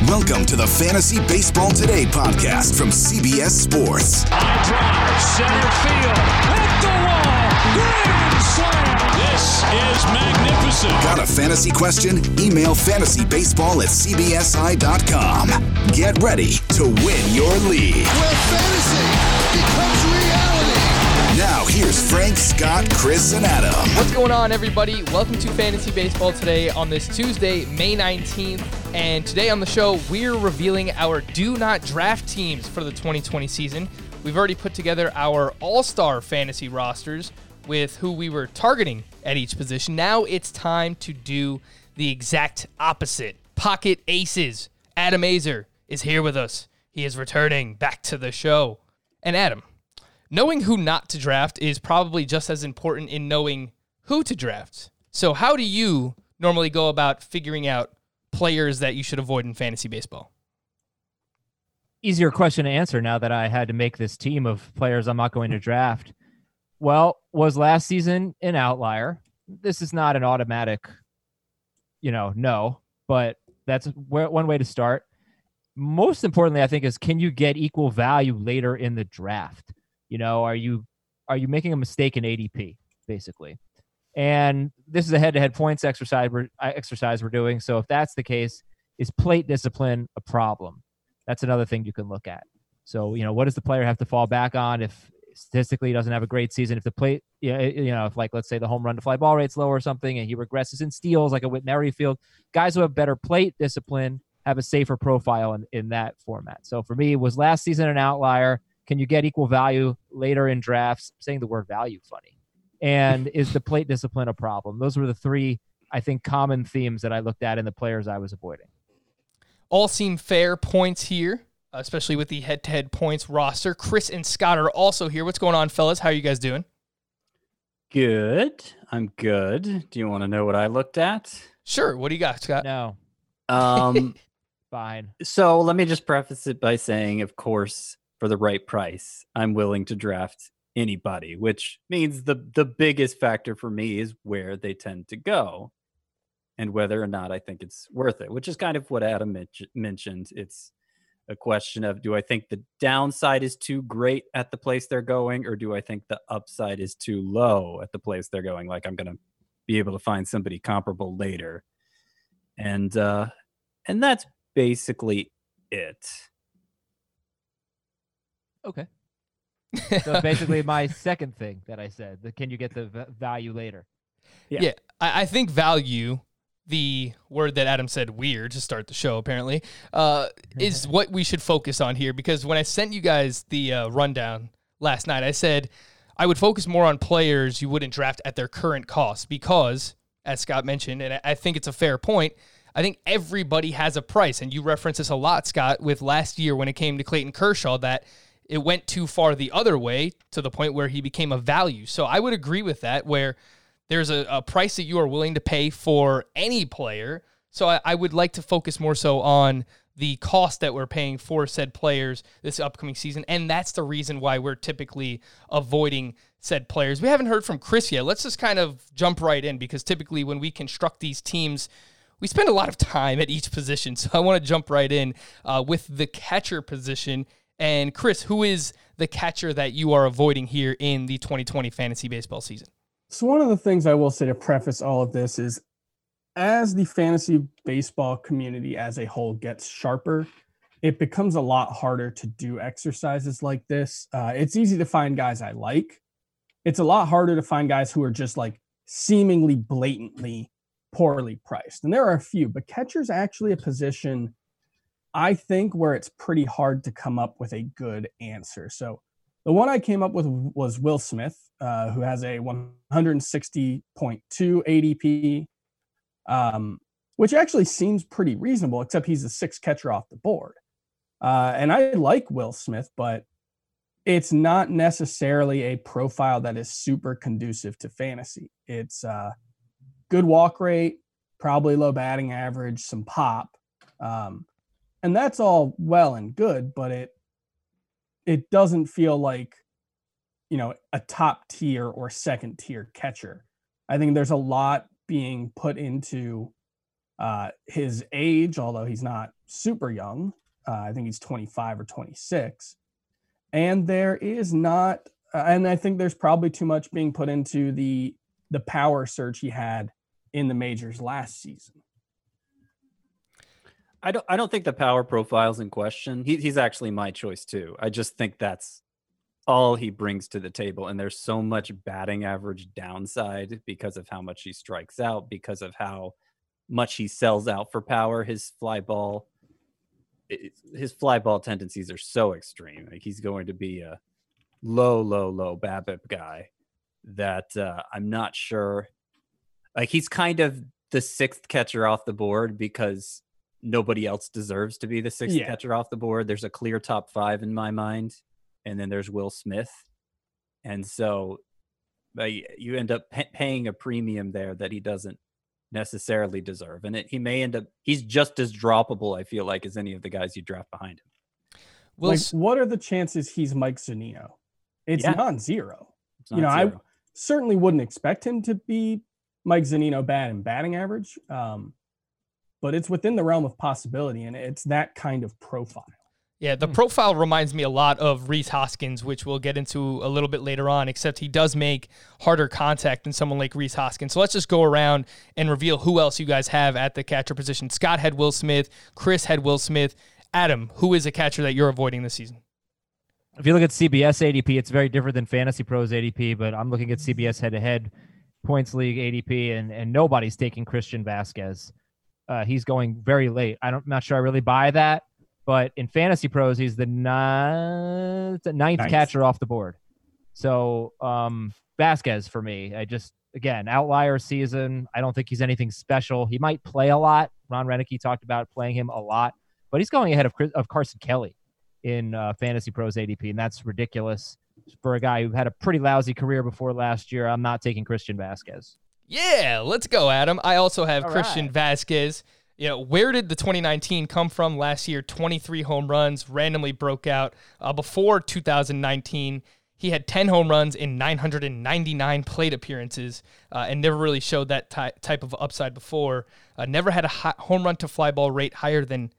Welcome to the Fantasy Baseball Today podcast from CBS Sports. High drive, center field, hit the wall, grand slam. This is magnificent. Got a fantasy question? Email fantasybaseball@cbsi.com. Get ready to win your league. Where fantasy becomes reality. Now here's Frank, Scott, Chris, and Adam. What's going on, everybody? Welcome to Fantasy Baseball Today on this Tuesday, May 19th. And today on the show, we're revealing our do not draft teams for the 2020 season. We've already put together our all-star fantasy rosters with who we were targeting at each position. Now it's time to do the exact opposite. Pocket Aces. Adam Aizer is here with us. He is returning back to the show. And Adam, knowing who not to draft is probably just as important in knowing who to draft. So how do you normally go about figuring out players that you should avoid in fantasy baseball? Easier question to answer now that I had to make this team of players I'm not going to draft. Well, was last season an outlier? This is not an automatic, no, but that's one way to start. Most importantly, I think, is can you get equal value later in the draft? Are you making a mistake in ADP, basically? And this is a head-to-head points exercise we're doing. So if that's the case, is plate discipline a problem? That's another thing you can look at. So, what does the player have to fall back on if statistically he doesn't have a great season? If the plate, if let's say the home run to fly ball rate's low or something, and he regresses in steals like a Whit Merrifield, guys who have better plate discipline have a safer profile in that format. So for me, was last season an outlier? Can you get equal value later in drafts? I'm saying the word value funny. And is the plate discipline a problem? Those were the three, I think, common themes that I looked at in the players I was avoiding. All seem fair points here, especially with the head-to-head points roster. Chris and Scott are also here. What's going on, fellas? How are you guys doing? Good. I'm good. Do you want to know what I looked at? Sure. What do you got, Scott? No. Fine. So let me just preface it by saying, of course, for the right price, I'm willing to draft anybody, which means the biggest factor for me is where they tend to go and whether or not I think it's worth it, which is kind of what Adam mentioned. It's a question of, do I think the downside is too great at the place they're going, or do I think the upside is too low at the place they're going? Like, I'm going to be able to find somebody comparable later. And that's basically it. Okay. So basically my second thing that I said, can you get the value later? Yeah. I think value, the word that Adam said weird to start the show apparently, is what we should focus on here, because when I sent you guys the rundown last night, I said I would focus more on players you wouldn't draft at their current cost because, as Scott mentioned, and I think it's a fair point, I think everybody has a price, and you reference this a lot, Scott, with last year when it came to Clayton Kershaw, that it went too far the other way to the point where he became a value. So I would agree with that, where there's a price that you are willing to pay for any player. So I would like to focus more so on the cost that we're paying for said players this upcoming season, and that's the reason why we're typically avoiding said players. We haven't heard from Chris yet. Let's just kind of jump right in, because typically when we construct these teams, we spend a lot of time at each position. So I want to jump right in with the catcher position. And Chris, who is the catcher that you are avoiding here in the 2020 fantasy baseball season? So one of the things I will say to preface all of this is, as the fantasy baseball community as a whole gets sharper, it becomes a lot harder to do exercises like this. It's easy to find guys I like. It's a lot harder to find guys who are just like seemingly blatantly poorly priced. And there are a few, but catcher's actually a position, I think, where it's pretty hard to come up with a good answer. So the one I came up with was Will Smith, who has a 160.2 ADP, which actually seems pretty reasonable, except he's the sixth catcher off the board. And I like Will Smith, but it's not necessarily a profile that is super conducive to fantasy. It's good walk rate, probably low batting average, some pop. And that's all well and good, but it doesn't feel like, a top tier or second tier catcher. I think there's a lot being put into His age, although he's not super young, I think he's 25 or 26. And there is not, and I think there's probably too much being put into the power surge he had in the majors last season. I don't think the power profile's in question. He's actually my choice too. I just think that's all he brings to the table. And there's so much batting average downside because of how much he strikes out, because of how much he sells out for power. His fly ball tendencies are so extreme. Like he's going to be a low BABIP guy that I'm not sure. Like he's kind of the sixth catcher off the board because nobody else deserves to be the sixth catcher off the board. There's a clear top five in my mind. And then there's Will Smith. And so you end up paying a premium there that he doesn't necessarily deserve. And he's just as droppable, I feel like, as any of the guys you draft behind him. What are the chances he's Mike Zunino? It's non-zero. I certainly wouldn't expect him to be Mike Zunino bad in batting average. But it's within the realm of possibility, and it's that kind of profile. Yeah, the profile reminds me a lot of Rhys Hoskins, which we'll get into a little bit later on, except he does make harder contact than someone like Rhys Hoskins. So let's just go around and reveal who else you guys have at the catcher position. Scott had Will Smith. Chris had Will Smith. Adam, who is a catcher that you're avoiding this season? If you look at CBS ADP, it's very different than Fantasy Pros ADP, but I'm looking at CBS head-to-head points league ADP, and nobody's taking Christian Vasquez. He's going very late. I'm not sure I really buy that. But in Fantasy Pros, he's the ninth catcher off the board. So Vasquez for me, again, outlier season. I don't think he's anything special. He might play a lot. Ron Renicky talked about playing him a lot, but he's going ahead of Carson Kelly in Fantasy Pros ADP, and that's ridiculous for a guy who had a pretty lousy career before last year. I'm not taking Christian Vasquez. Yeah, let's go, Adam. I also have Christian Vasquez. Where did the 2019 come from? Last year, 23 home runs, randomly broke out. Before 2019, he had 10 home runs in 999 plate appearances and never really showed that type of upside before. Never had a home run to fly ball rate higher than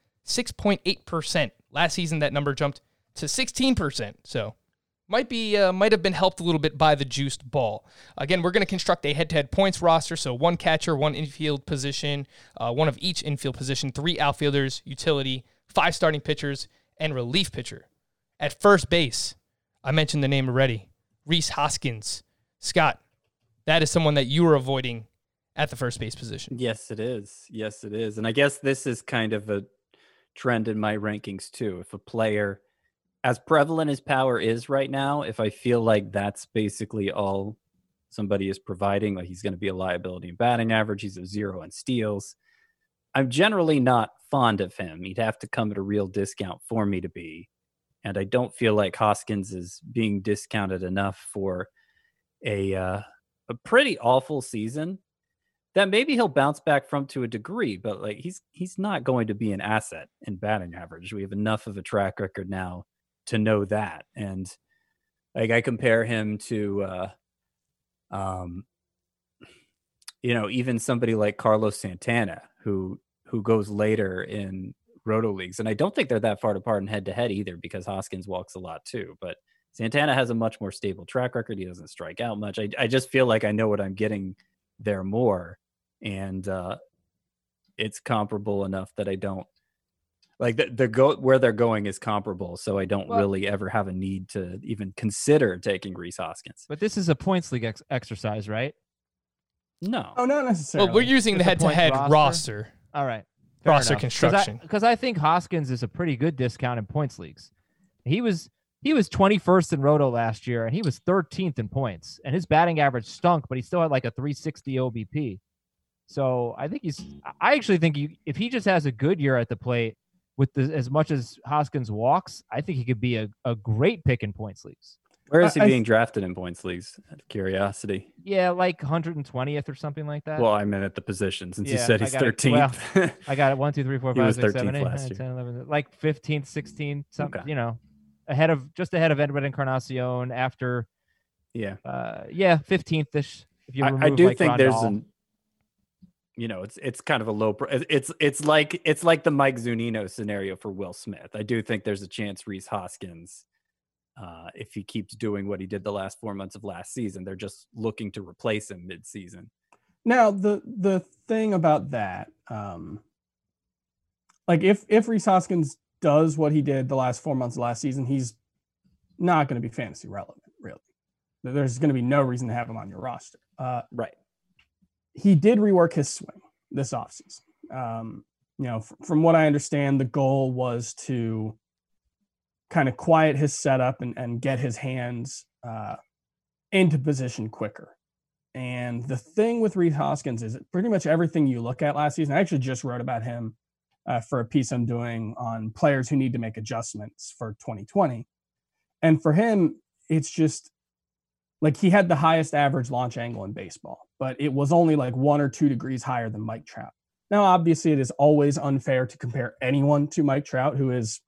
6.8%. Last season, that number jumped to 16%. So might have been helped a little bit by the juiced ball. Again, we're going to construct a head-to-head points roster, so one catcher, one infield position, one of each infield position, 3 outfielders, utility, 5 starting pitchers, and relief pitcher. At first base, I mentioned the name already, Rhys Hoskins. Scott, that is someone that you were avoiding at the first base position. Yes, it is. Yes, it is. And I guess this is kind of a trend in my rankings too. If a player, as prevalent as power is right now, if I feel like that's basically all somebody is providing, like he's going to be a liability in batting average, he's a 0 in steals, I'm generally not fond of him. He'd have to come at a real discount for me to be. And I don't feel like Hoskins is being discounted enough for a pretty awful season that maybe he'll bounce back from to a degree, but like he's not going to be an asset in batting average. We have enough of a track record now to know that. And like I compare him to even somebody like Carlos Santana who goes later in roto leagues, and I don't think they're that far apart in head to head either, because Hoskins walks a lot too, but Santana has a much more stable track record. He doesn't strike out much. I just feel like I know what I'm getting there more, and it's comparable enough that I don't like where they're going is comparable, so I don't really ever have a need to even consider taking Rhys Hoskins. But this is a points league exercise, right? No. Oh, not necessarily. Well, we're using the head-to-head roster. All right. Roster construction. Because I think Hoskins is a pretty good discount in points leagues. He was 21st in Roto last year, and he was 13th in points. And his batting average stunk, but he still had like a 360 OBP. So I actually think if he just has a good year at the plate with as much as Hoskins walks, I think he could be a great pick in points leagues. Where is he being drafted in points leagues? Out of curiosity. Yeah, like 120th or something like that. Well, I meant at the position, since you said he's 13th. I got it. 1, 2, 3, 4, 5, 6, 7, 8, 9, 10, year. 11, like 15th, 16th, something, ahead of Edwin Encarnacion after. Yeah. 15th-ish. If you remove, I do like think Rondal. there's it's kind of a low. It's like the Mike Zunino scenario for Will Smith. I do think there's a chance Rhys Hoskins, if he keeps doing what he did the last 4 months of last season, they're just looking to replace him mid-season. Now, the thing about that, like if Rhys Hoskins does what he did the last 4 months of last season, he's not going to be fantasy relevant, really. There's going to be no reason to have him on your roster. Right. He did rework his swing this offseason. From what I understand, the goal was to kind of quiet his setup and get his hands into position quicker. And the thing with Rhys Hoskins is pretty much everything you look at last season. I actually just wrote about him for a piece I'm doing on players who need to make adjustments for 2020. And for him, it's just like he had the highest average launch angle in baseball, but it was only like 1 or 2 degrees higher than Mike Trout. Now, obviously, it is always unfair to compare anyone to Mike Trout, who is,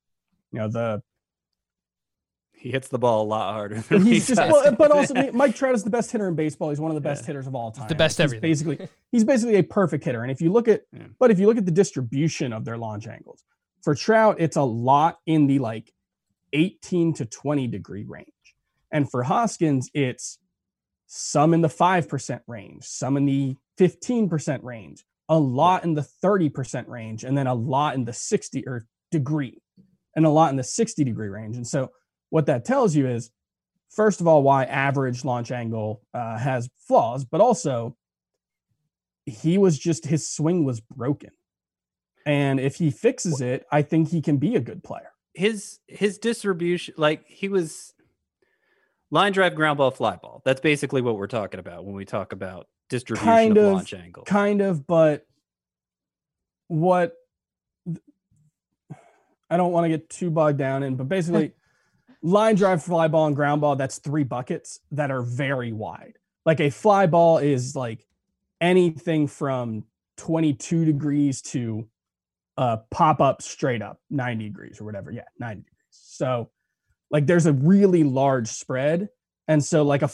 he hits the ball a lot harder. But also Mike Trout is the best hitter in baseball. He's one of the best hitters of all time. He's the best everything. He's basically a perfect hitter. And if you look at the distribution of their launch angles, for Trout, it's a lot in the like 18 to 20 degree range. And for Hoskins, it's some in the 5% range, some in the 15% range, a lot in the 30% range, and then a lot in the 60 or degree, and a lot in the 60 degree range. And so what that tells you is, first of all, why average launch angle has flaws, but also his swing was broken. And if he fixes it, I think he can be a good player. His distribution, like he was line drive, ground ball, fly ball. That's basically what we're talking about when we talk about distribution of launch angle. Kind of, but what I don't want to get too bogged down in, but basically line drive, fly ball, and ground ball, that's 3 buckets that are very wide. Like a fly ball is like anything from 22 degrees to pop up straight up 90 degrees or whatever. Yeah, 90 degrees. So like there's a really large spread. And so like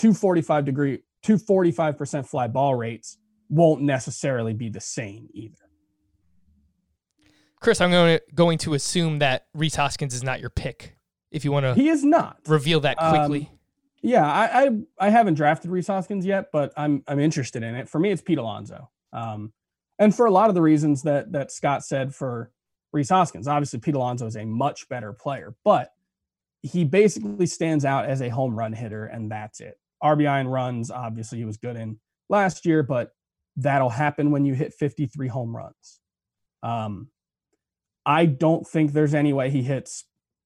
245% fly ball rates won't necessarily be the same either. Chris, I'm going to assume that Rhys Hoskins is not your pick. If you want to, he is not. Reveal that quickly. Yeah, I haven't drafted Rhys Hoskins yet, but I'm interested in it. For me, it's Pete Alonso, and for a lot of the reasons that Scott said for Rhys Hoskins. Obviously, Pete Alonso is a much better player, but he basically stands out as a home run hitter, and that's it. RBI and runs, obviously, he was good in last year, but that'll happen when you hit 53 home runs. I don't think there's any way he hits.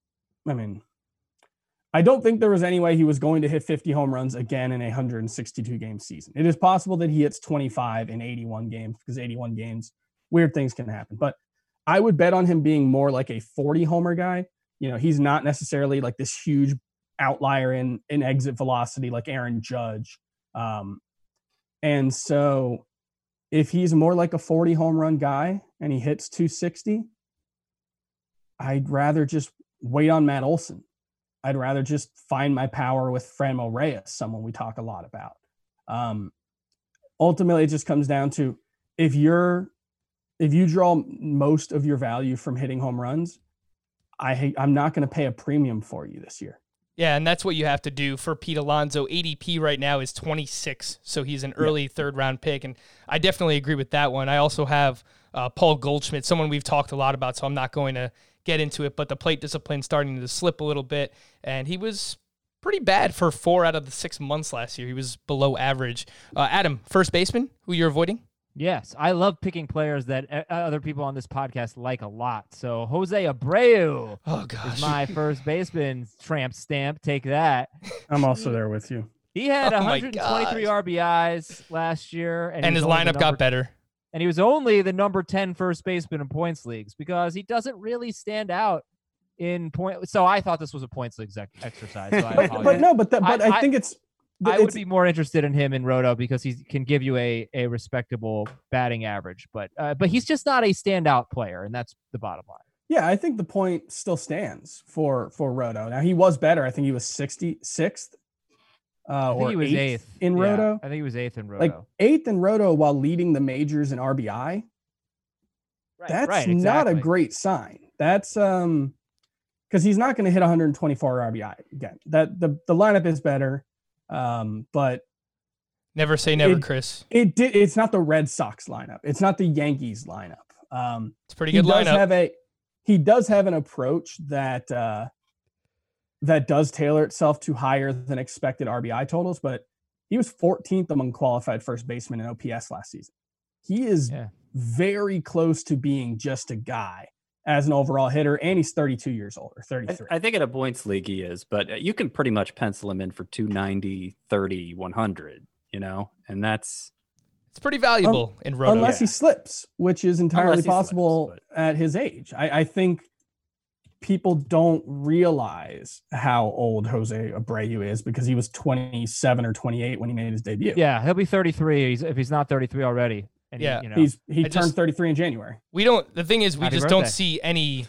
I don't think there was any way he was going to hit 50 home runs again in a 162 game season. It is possible that he hits 25 in 81 games because 81 games, weird things can happen. But I would bet on him being more like a 40 homer guy. He's not necessarily like this huge outlier in exit velocity like Aaron Judge. And so if he's more like a 40 home run guy and he hits 260, I'd rather just wait on Matt Olson. I'd rather just find my power with Franmil Reyes, someone we talk a lot about. Ultimately, it just comes down to if you draw most of your value from hitting home runs, I'm not going to pay a premium for you this year. Yeah, and that's what you have to do for Pete Alonso. ADP right now is 26, so he's an early third-round pick, and I definitely agree with that one. I also have Paul Goldschmidt, someone we've talked a lot about, so I'm not going to get into it, but the plate discipline starting to slip a little bit, and he was pretty bad for 4 out of the 6 months last year. He was below average. Adam, first baseman, who you're avoiding? Yes, I love picking players that other people on this podcast like a lot. So Jose Abreu is my first baseman. Tramp stamp, take that. I'm also there with you. He had 123 RBIs last year. And his lineup got better. And he was only the number 10 first baseman in points leagues because he doesn't really stand out in point. So I thought this was a points league exercise. So I think it's. I would be more interested in him in Roto because he can give you a respectable batting average, but he's just not a standout player, and that's the bottom line. Yeah, I think the point still stands for Roto. Now he was better. I think he was 66th I think or he was eighth in Roto. I think he was eighth in Roto. Like 8th in Roto while leading the majors in RBI. That's not a great sign. That's because he's not going to hit 124 RBI again. That the lineup is better, but never say never, Chris. It's not the Red Sox lineup. It's not the Yankees lineup. It's a pretty good lineup. He does have an approach that that does tailor itself to higher than expected RBI totals, but he was 14th among qualified first basemen in OPS last season. He is very close to being just a guy as an overall hitter, and he's 32 years old, or 33. I think in a points league he is, but you can pretty much pencil him in for 290, 30, 100, you know, and it's pretty valuable in Roto. Unless he slips, which is entirely possible at his age. I think people don't realize how old Jose Abreu is because he was 27 or 28 when he made his debut. Yeah, he'll be 33 if he's not 33 already. And he turned 33 in January. The thing is, we just don't see any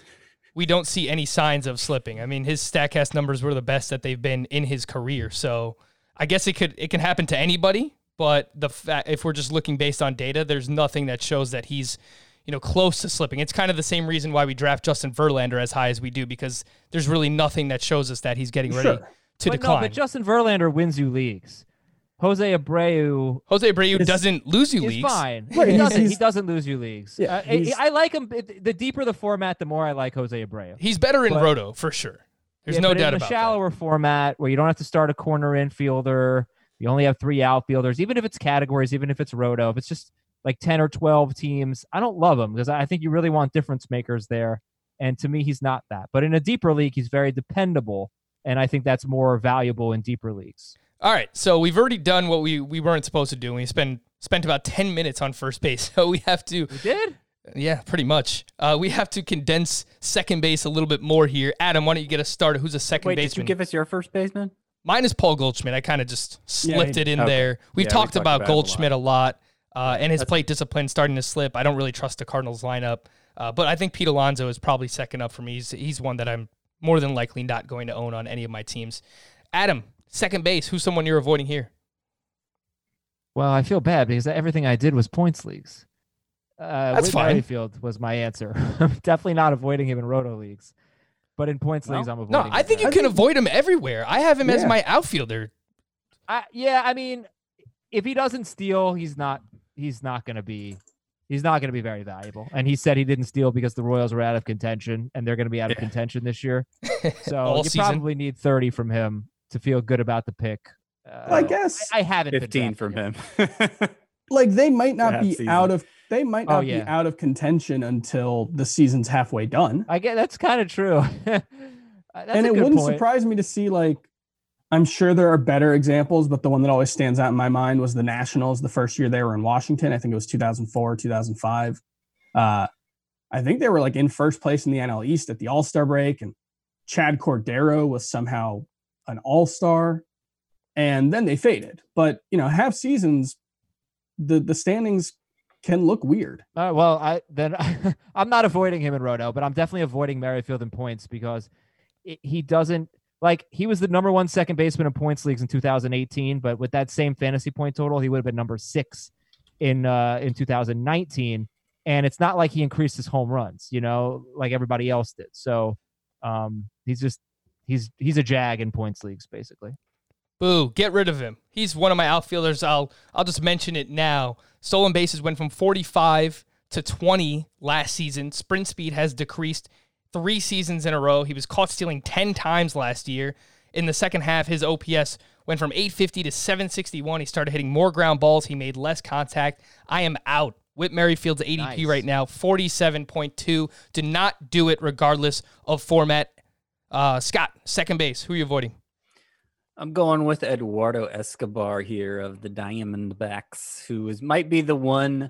signs of slipping. I mean, his StatCast numbers were the best that they've been in his career. So I guess it can happen to anybody, but if we're just looking based on data, there's nothing that shows that he's, close to slipping. It's kind of the same reason why we draft Justin Verlander as high as we do, because there's really nothing that shows us that he's getting ready to decline. But Justin Verlander wins you leagues. Jose Abreu doesn't lose you leagues. He's fine. Right, he doesn't lose you leagues. Yeah, I like him. The deeper the format, the more I like Jose Abreu. He's better in Roto for sure. There's no doubt about that. In a shallower format where you don't have to start a corner infielder, you only have 3 outfielders. Even if it's categories, even if it's Roto, if it's just like 10 or 12 teams, I don't love him because I think you really want difference makers there. And to me, he's not that. But in a deeper league, he's very dependable, and I think that's more valuable in deeper leagues. All right, so we've already done what we weren't supposed to do. We spent about 10 minutes on first base, so we have to... We did? Yeah, pretty much. We have to condense second base a little bit more here. Adam, why don't you get us started? Who's a second baseman? Did you give us your first baseman? Mine is Paul Goldschmidt. I kind of just slipped it in there. We've talked about Goldschmidt a lot, and his plate discipline starting to slip. I don't really trust the Cardinals lineup, but I think Pete Alonso is probably second up for me. He's one that I'm more than likely not going to own on any of my teams. Adam, second base, who's someone you're avoiding here? Well, I feel bad because everything I did was points leagues. That's fine. Merrifield was my answer. I'm definitely not avoiding him in Roto leagues, but in points leagues, I'm avoiding him. I think you can avoid him everywhere. I have him as my outfielder. I mean, if he doesn't steal, he's not going to be very valuable. And he said he didn't steal because the Royals were out of contention, and they're going to be out of contention this year. So you probably need 30 from him to feel good about the pick. I guess I haven't 15 from him. Like they might not be out of out of contention until the season's halfway done. I guess that's kind of true. And it wouldn't surprise me to see, like, I'm sure there are better examples, but the one that always stands out in my mind was the Nationals the first year they were in Washington. I think it was 2004, 2005. I think they were like in first place in the NL East at the All-Star break, and Chad Cordero was somehow an all-star, and then they faded. But, half seasons, the standings can look weird. I'm not avoiding him in Roto, but I'm definitely avoiding Merrifield in points because he doesn't, like, he was the number 1 second baseman in points leagues in 2018, but with that same fantasy point total, he would have been number 6 in 2019. And it's not like he increased his home runs, like everybody else did. So he's a jag in points leagues, basically. Boo, get rid of him. He's one of my outfielders. I'll just mention it now. Stolen bases went from 45 to 20 last season. Sprint speed has decreased 3 seasons in a row. He was caught stealing 10 times last year. In the second half, his OPS went from 850 to 761. He started hitting more ground balls. He made less contact. I am out. Whit Merrifield's ADP right now, 47.2. Do not do it regardless of format. Scott, second base. Who are you avoiding? I'm going with Eduardo Escobar here of the Diamondbacks, who might be the one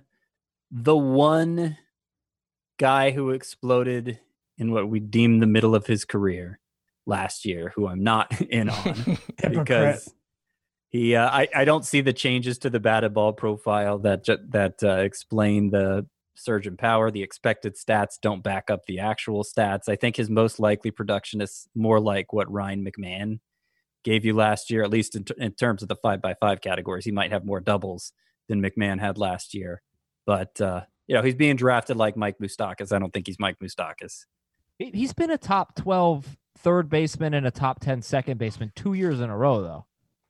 guy who exploded in what we deem the middle of his career last year, who I'm not in on because I don't see the changes to the batted ball profile that explain the surge in power. The expected stats don't back up the actual stats. I think his most likely production is more like what Ryan McMahon gave you last year, at least in terms of the 5x5 categories. He might have more doubles than McMahon had last year. But, he's being drafted like Mike Moustakas. I don't think he's Mike Moustakas. He's been a top 12 third baseman and a top 10 second baseman 2 years in a row, though.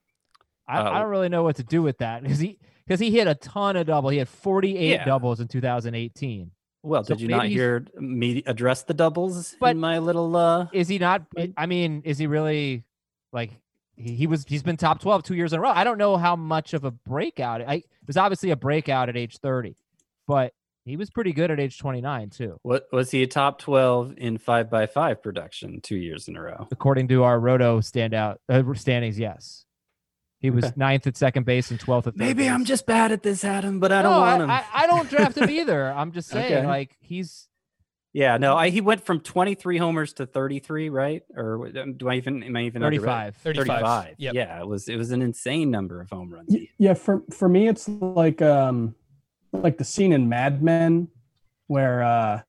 I don't really know what to do with that because he hit a ton of double. He had 48 doubles in 2018. Well, did you not hear me address the doubles in my little? Is he not? I mean, is he really like he's been top 12 2 years in a row? I don't know how much of a breakout. It was obviously a breakout at age 30, but he was pretty good at age 29 too. What was he a top 12 in 5x5 production 2 years in a row? According to our Roto standings, yes. He was 9th at second base and 12th at third Maybe base. I'm just bad at this, Adam, but I don't want him. I don't draft him either. I'm just saying, like, he's... Yeah, no, he went from 23 homers to 33, right? Or am I even 35. 35. Yep. Yeah, it was an insane number of home runs. Yeah, for me, it's like the scene in Mad Men where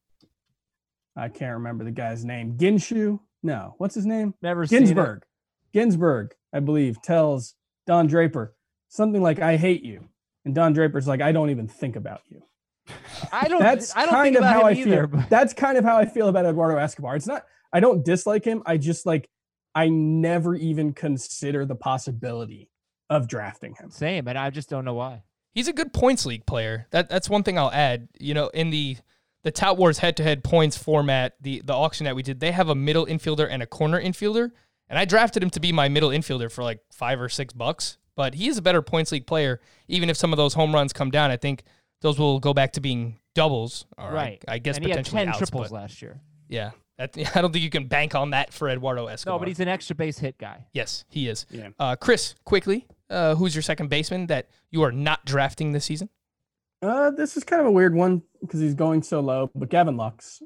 I can't remember the guy's name. Ginshu? No, what's his name? Never seen it. Ginsburg, I believe, tells Don Draper something like, "I hate you," and Don Draper's like, "I don't even think about you." I don't kind think of about how him I either, feel. That's kind of how I feel about Eduardo Escobar. It's not. I don't dislike him. I just I never even consider the possibility of drafting him. Same, and I just don't know why. He's a good points league player. That's one thing I'll add. In the Tout Wars head-to-head points format, the auction that we did, they have a middle infielder and a corner infielder. And I drafted him to be my middle infielder for like $5 or $6, but he is a better points league player. Even if some of those home runs come down, I think those will go back to being doubles. Right. I guess and he potentially had 10 outs, triples but last year. Yeah. I don't think you can bank on that for Eduardo Escobar. No, but he's an extra base hit guy. Yes, he is. Yeah. Chris, quickly, who's your second baseman that you are not drafting this season? This is kind of a weird one because he's going so low, but Gavin Lux,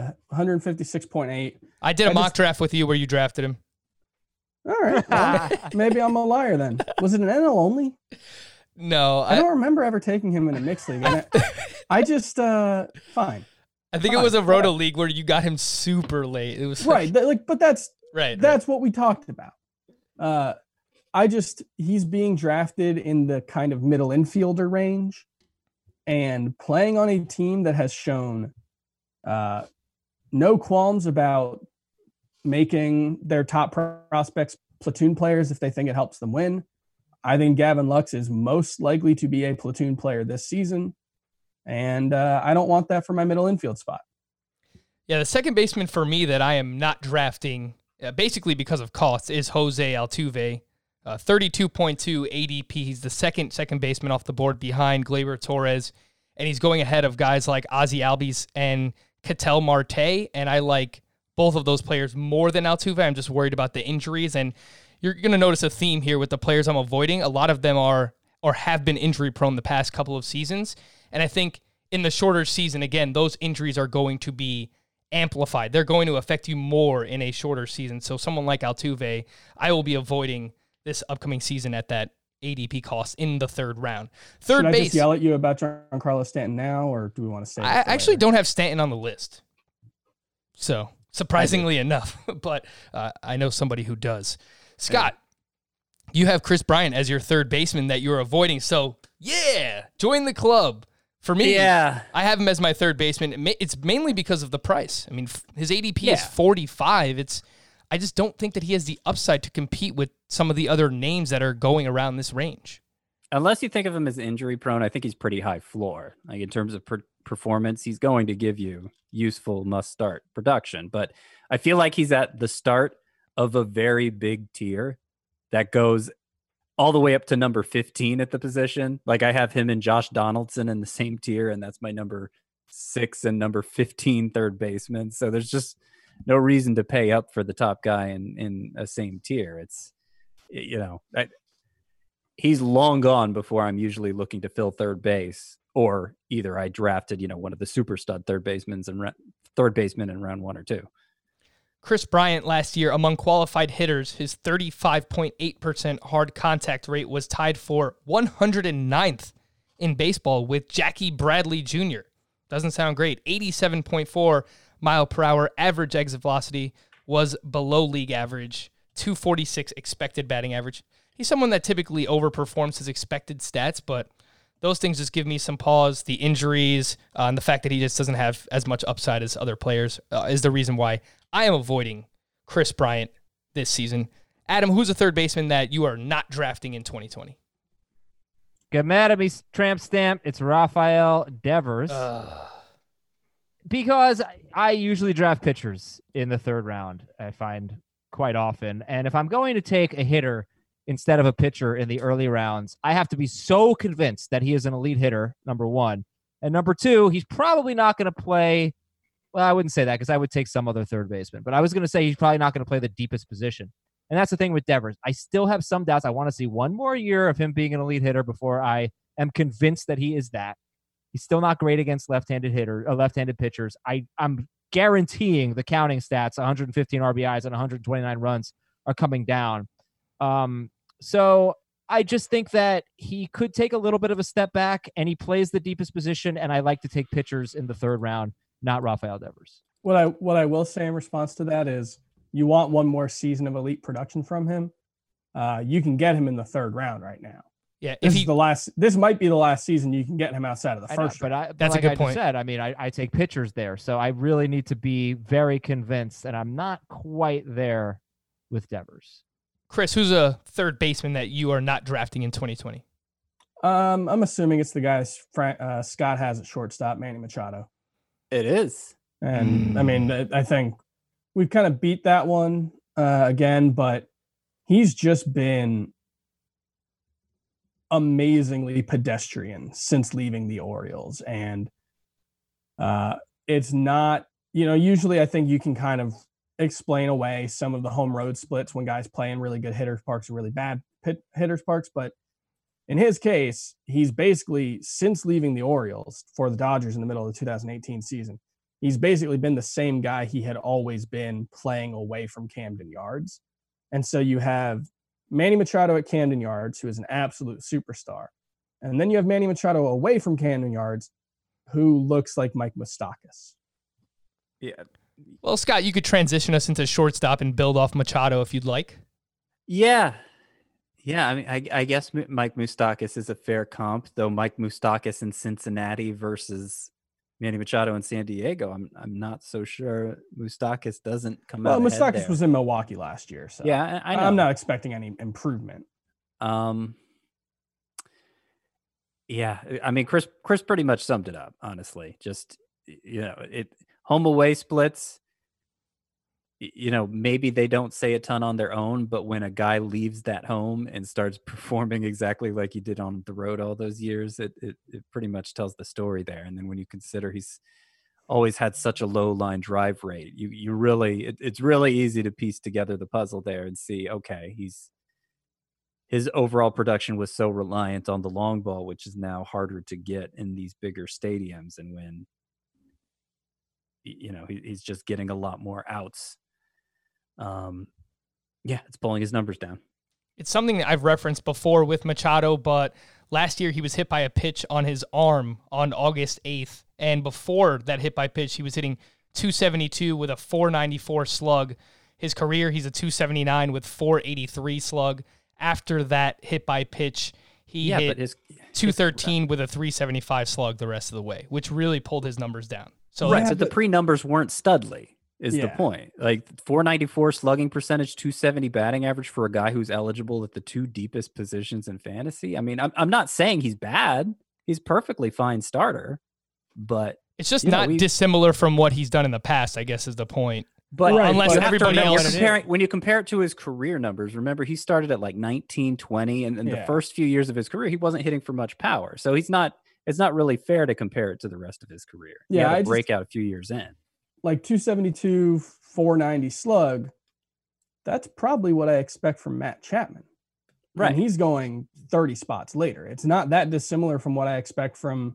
156.8. I did a mock draft with you where you drafted him. All right. Well, maybe I'm a liar then. Was it an NL only? No. I don't remember ever taking him in a mixed league. I just, fine. I think it was a Roto league where you got him super late. It was right. But that's right. That's what we talked about. He's being drafted in the kind of middle infielder range and playing on a team that has shown no qualms about making their top prospects platoon players if they think it helps them win. I think Gavin Lux is most likely to be a platoon player this season, and I don't want that for my middle infield spot. Yeah, the second baseman for me that I am not drafting, basically because of cost, is Jose Altuve. 32.2 ADP. He's the second baseman off the board behind Gleyber Torres, and he's going ahead of guys like Ozzy Albies and Ketel Marte, and I like both of those players more than Altuve. I'm just worried about the injuries, and you're going to notice a theme here with the players I'm avoiding. A lot of them are or have been injury prone the past couple of seasons, and I think in the shorter season, again, those injuries are going to be amplified. They're going to affect you more in a shorter season. So someone like Altuve, I will be avoiding this upcoming season at that ADP cost in the third round. Third Should base. I just yell at you about Giancarlo Stanton now, or do we want to say? I actually don't have Stanton on the list. So surprisingly enough, but I know somebody who does. Scott, you have Chris Bryant as your third baseman that you're avoiding. So yeah, join the club. For me, I have him as my third baseman. It's mainly because of the price. I mean, his ADP is 45. I just don't think that he has the upside to compete with some of the other names that are going around this range. Unless you think of him as injury prone, I think he's pretty high floor. Like in terms of performance, he's going to give you useful must start production. But I feel like he's at the start of a very big tier that goes all the way up to number 15 at the position. Like I have him and Josh Donaldson in the same tier, and that's my number 6 and number 15 third baseman. So there's just no reason to pay up for the top guy in a same tier. It's, he's long gone before I'm usually looking to fill third base, or either I drafted, one of the super stud third basemen in round 1 or 2. Chris Bryant last year, among qualified hitters, his 35.8% hard contact rate was tied for 109th in baseball with Jackie Bradley Jr. Doesn't sound great. 87.4 mile per hour average exit velocity was below league average. .246 expected batting average. He's someone that typically overperforms his expected stats, but those things just give me some pause. The injuries and the fact that he just doesn't have as much upside as other players is the reason why I am avoiding Chris Bryant this season. Adam, who's a third baseman that you are not drafting in 2020? Get mad at me, tramp stamp. It's Rafael Devers. Because I usually draft pitchers in the third round, I find quite often. And if I'm going to take a hitter instead of a pitcher in the early rounds, I have to be so convinced that he is an elite hitter, number one. And number two, he's probably not going to play. Well, I wouldn't say that because I would take some other third baseman. But I was going to say he's probably not going to play the deepest position. And that's the thing with Devers. I still have some doubts. I want to see one more year of him being an elite hitter before I am convinced that he is that. He's still not great against left-handed pitchers. I'm guaranteeing the counting stats, 115 RBIs and 129 runs are coming down. So I just think that he could take a little bit of a step back, and he plays the deepest position, and I like to take pitchers in the third round, not Rafael Devers. What I will say in response to that is you want one more season of elite production from him. You can get him in the third round right now. Yeah, this might be the last season you can get him outside of the first round. But that's like a good I point. Just said, I mean, I take pitchers there, so I really need to be very convinced, and I'm not quite there with Devers. Chris, who's a third baseman that you are not drafting in 2020? I'm assuming it's the guy Scott has at shortstop, Manny Machado. It is. And I mean, I think we've kind of beat that one again, but he's just been amazingly pedestrian since leaving the Orioles. And it's not, usually I think you can kind of explain away some of the home road splits when guys play in really good hitters parks or really bad hitters parks. But in his case, he's basically, since leaving the Orioles for the Dodgers in the middle of the 2018 season, he's basically been the same guy he had always been playing away from Camden Yards. And so you have Manny Machado at Camden Yards, who is an absolute superstar. And then you have Manny Machado away from Camden Yards, who looks like Mike Moustakas. Yeah. Well, Scott, you could transition us into shortstop and build off Machado if you'd like. Yeah. Yeah, I mean, I guess Mike Moustakas is a fair comp, though Mike Moustakas in Cincinnati versus Manny Machado in San Diego, I'm not so sure Moustakas doesn't come out. Well, Moustakas was in Milwaukee last year, so yeah, I know. I'm not expecting any improvement. Yeah, I mean, Chris pretty much summed it up, honestly. Just home away splits. Maybe they don't say a ton on their own, but when a guy leaves that home and starts performing exactly like he did on the road all those years, it pretty much tells the story there. And then when you consider he's always had such a low line drive rate, it's really easy to piece together the puzzle there and see, okay, his overall production was so reliant on the long ball, which is now harder to get in these bigger stadiums. And when, he's just getting a lot more outs. It's pulling his numbers down. It's something that I've referenced before with Machado, but last year he was hit by a pitch on his arm on August 8th. And before that hit by pitch, he was hitting 272 with a 494 slug. His career, he's a 279 with 483 slug. After that hit by pitch, he hit 213 with a 375 slug the rest of the way, which really pulled his numbers down. So right, the pre-numbers weren't studly. Is the point. Like 494 slugging percentage, 270 batting average for a guy who's eligible at the two deepest positions in fantasy. I mean, I'm not saying he's bad. He's perfectly fine starter, but it's just not dissimilar from what he's done in the past, I guess is the point. But unless everybody else when you compare it to his career numbers, remember he started at like 19, 20, and in the first few years of his career, he wasn't hitting for much power. So it's not really fair to compare it to the rest of his career. Yeah, he had a breakout a few years in. Like 272, 490 slug, that's probably what I expect from Matt Chapman. Right. And he's going 30 spots later. It's not that dissimilar from what I expect from,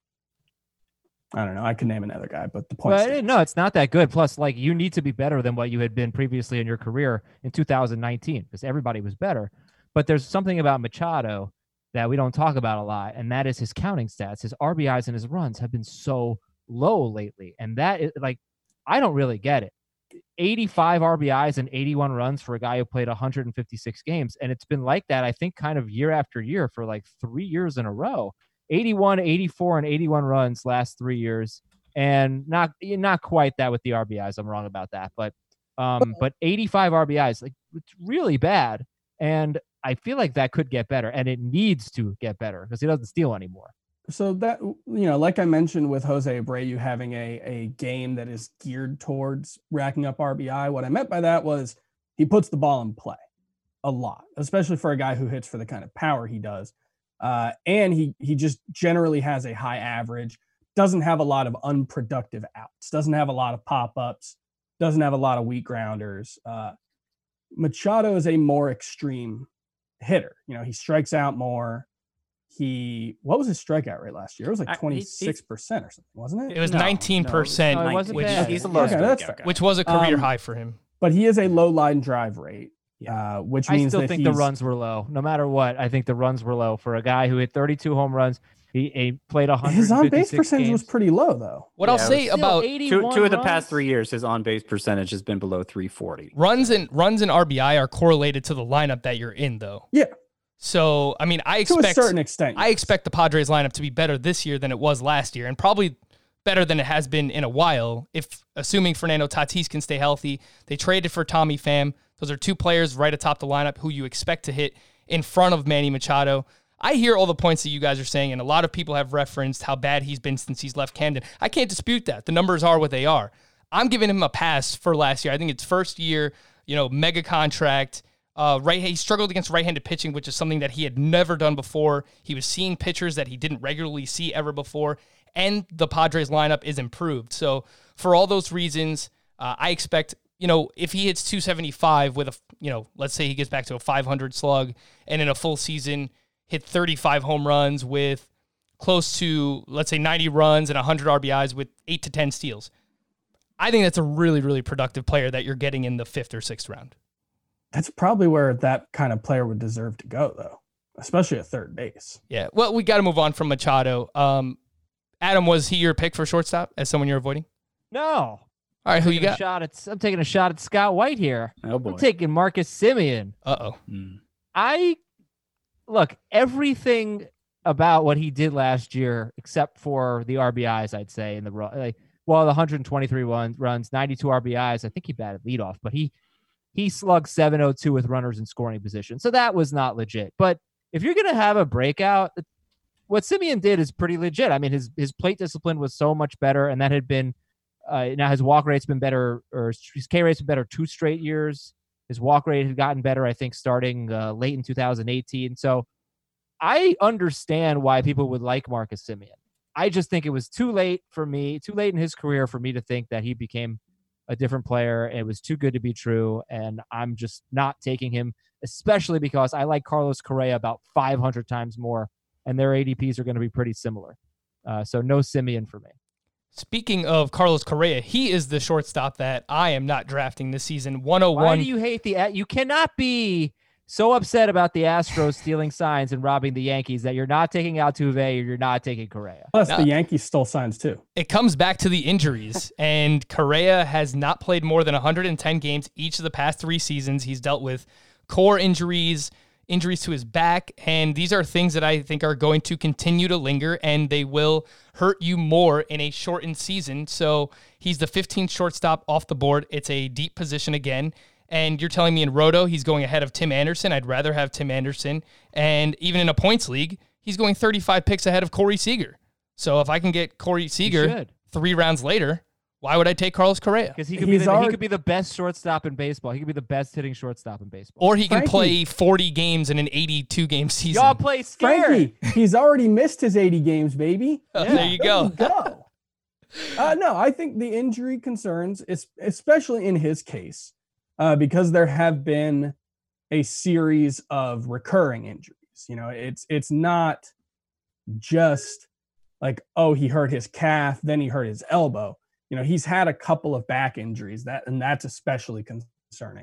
I don't know, I could name another guy, but the point is. No, it's not that good. Plus, you need to be better than what you had been previously in your career in 2019 because everybody was better. But there's something about Machado that we don't talk about a lot, and that is his counting stats. His RBIs and his runs have been so low lately. And that is I don't really get it. 85 RBIs and 81 runs for a guy who played 156 games. And it's been like that, I think, kind of year after year for like 3 years in a row. 81, 84, and 81 runs last 3 years. And not quite that with the RBIs. I'm wrong about that. But 85 RBIs, like, it's really bad. And I feel like that could get better. And it needs to get better because he doesn't steal anymore. So that, like I mentioned with Jose Abreu having a game that is geared towards racking up RBI, what I meant by that was he puts the ball in play a lot, especially for a guy who hits for the kind of power he does. And he just generally has a high average, doesn't have a lot of unproductive outs, doesn't have a lot of pop-ups, doesn't have a lot of weak grounders. Machado is a more extreme hitter. He strikes out more. What was his strikeout rate last year? It was like 26% or something, wasn't it? It was 19%, No, it wasn't bad. He's a low that's fair. which was a career high for him. But he is a low line drive rate, which means I still that think the runs were low. No matter what, I think the runs were low for a guy who hit 32 home runs. He played 156 His on-base percentage games. was pretty low, though. What I'll say about two of the past 3 years, his on-base percentage has been below 340. runs and RBI are correlated to the lineup that you're in, though. Yeah. So, I mean, I To a expect certain extent. I expect the Padres lineup to be better this year than it was last year, and probably better than it has been in a while. If assuming Fernando Tatis can stay healthy, they traded for Tommy Pham. Those are two players right atop the lineup who you expect to hit in front of Manny Machado. I hear all the points that you guys are saying, and a lot of people have referenced how bad he's been since he's left Camden. I can't dispute that. The numbers are what they are. I'm giving him a pass for last year. I think it's first year, mega contract. He struggled against right-handed pitching, which is something that he had never done before. He was seeing pitchers that he didn't regularly see ever before, and the Padres lineup is improved. So for all those reasons, I expect, if he hits 275 with let's say he gets back to a 500 slug, and in a full season hit 35 home runs with close to, let's say, 90 runs and 100 RBIs with 8 to 10 steals. I think that's a really, really productive player that you're getting in the 5th or 6th round. That's probably where that kind of player would deserve to go, though, especially at third base. Yeah, well, we got to move on from Machado. Adam, was he your pick for shortstop as someone you're avoiding? No. All right, who you got? I'm taking a shot at Scott White here. Oh, boy. I'm taking Marcus Semien. Uh-oh. Look, everything about what he did last year, except for the RBIs, I'd say, in the 123 runs, 92 RBIs. I think he batted leadoff, but he slugged 702 with runners in scoring position. So that was not legit. But if you're going to have a breakout, what Semien did is pretty legit. I mean, his plate discipline was so much better, and that had been now his walk rate's been better, or his K rate's been better 2 straight years. His walk rate had gotten better, I think, starting late in 2018. So I understand why people would like Marcus Semien. I just think it was too late in his career for me to think that he became a different player. It was too good to be true, and I'm just not taking him, especially because I like Carlos Correa about 500 times more, and their ADPs are going to be pretty similar. So no Semien for me. Speaking of Carlos Correa, he is the shortstop that I am not drafting this season. 101. Why do you hate you cannot be so upset about the Astros stealing signs and robbing the Yankees that you're not taking Altuve or you're not taking Correa. Plus, the Yankees stole signs too. It comes back to the injuries, and Correa has not played more than 110 games each of the past 3 seasons. He's dealt with core injuries to his back, and these are things that I think are going to continue to linger, and they will hurt you more in a shortened season. So he's the 15th shortstop off the board. It's a deep position again. And you're telling me in Roto, he's going ahead of Tim Anderson. I'd rather have Tim Anderson. And even in a points league, he's going 35 picks ahead of Corey Seager. So if I can get Corey Seager 3 rounds later, why would I take Carlos Correa? Because he could be the best shortstop in baseball. He could be the best hitting shortstop in baseball. Or he can play 40 games in an 82-game season. Y'all play scared. Frankie, he's already missed his 80 games, baby. There you go. No, I think the injury concerns, especially in his case, because there have been a series of recurring injuries. It's not just like, oh, he hurt his calf, then he hurt his elbow. He's had a couple of back injuries and that's especially concerning.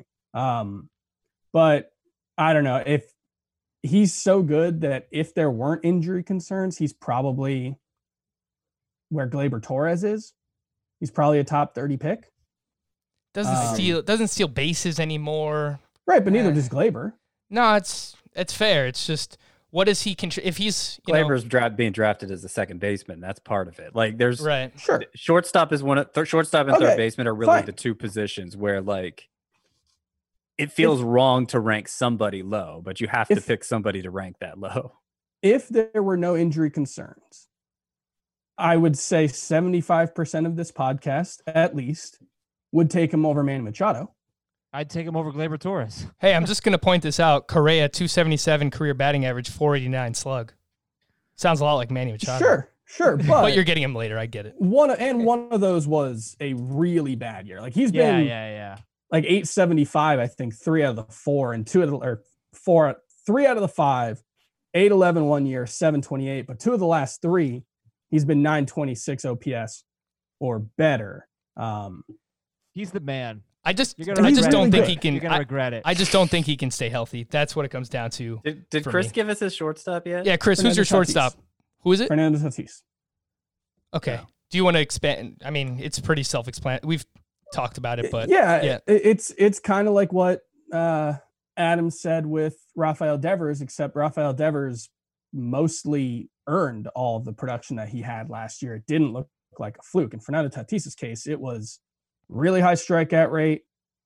But I don't know, if he's so good that if there weren't injury concerns, he's probably where Gleyber Torres is. He's probably a top 30 pick. doesn't steal bases anymore. Right, but neither does Glaber. No, it's fair. It's just, what does he contribute? If he's Glaber's being drafted as a second baseman, that's part of it. Like there's Sure. Shortstop is shortstop and Okay, third baseman are really fine. the two positions where like it feels wrong to rank somebody low, but you have to pick somebody to rank that low. If there were no injury concerns, I would say 75% of this podcast, at least, would take him over Manny Machado. I'd take him over Gleyber Torres. Hey, I'm just going to point this out. Correa, 277 career batting average, 489 slug. Sounds a lot like Manny Machado. Sure, but, But you're getting him later. I get it. one of those was a really bad year. Like he's been like 875, I think, 3 out of the 4 and 3 out of the 5, 811 1 year, 728. But 2 of the last 3, he's been 926 OPS or better. He's the man. I just regret don't it. think he can. You're gonna regret it. I just don't think he can stay healthy. That's what it comes down to. Did for Chris me. give us his shortstop yet? Yeah, Chris, who's your Fernando Tatis. shortstop? Who is it? Fernando Tatis. Okay. Yeah. Do you want to expand? I mean, it's pretty self-explanatory. We've talked about it, but yeah. It's kind of like what Adam said with Rafael Devers, except Rafael Devers mostly earned all of the production that he had last year. It didn't look like a fluke. In Fernando Tatis's case, it was really high strikeout rate,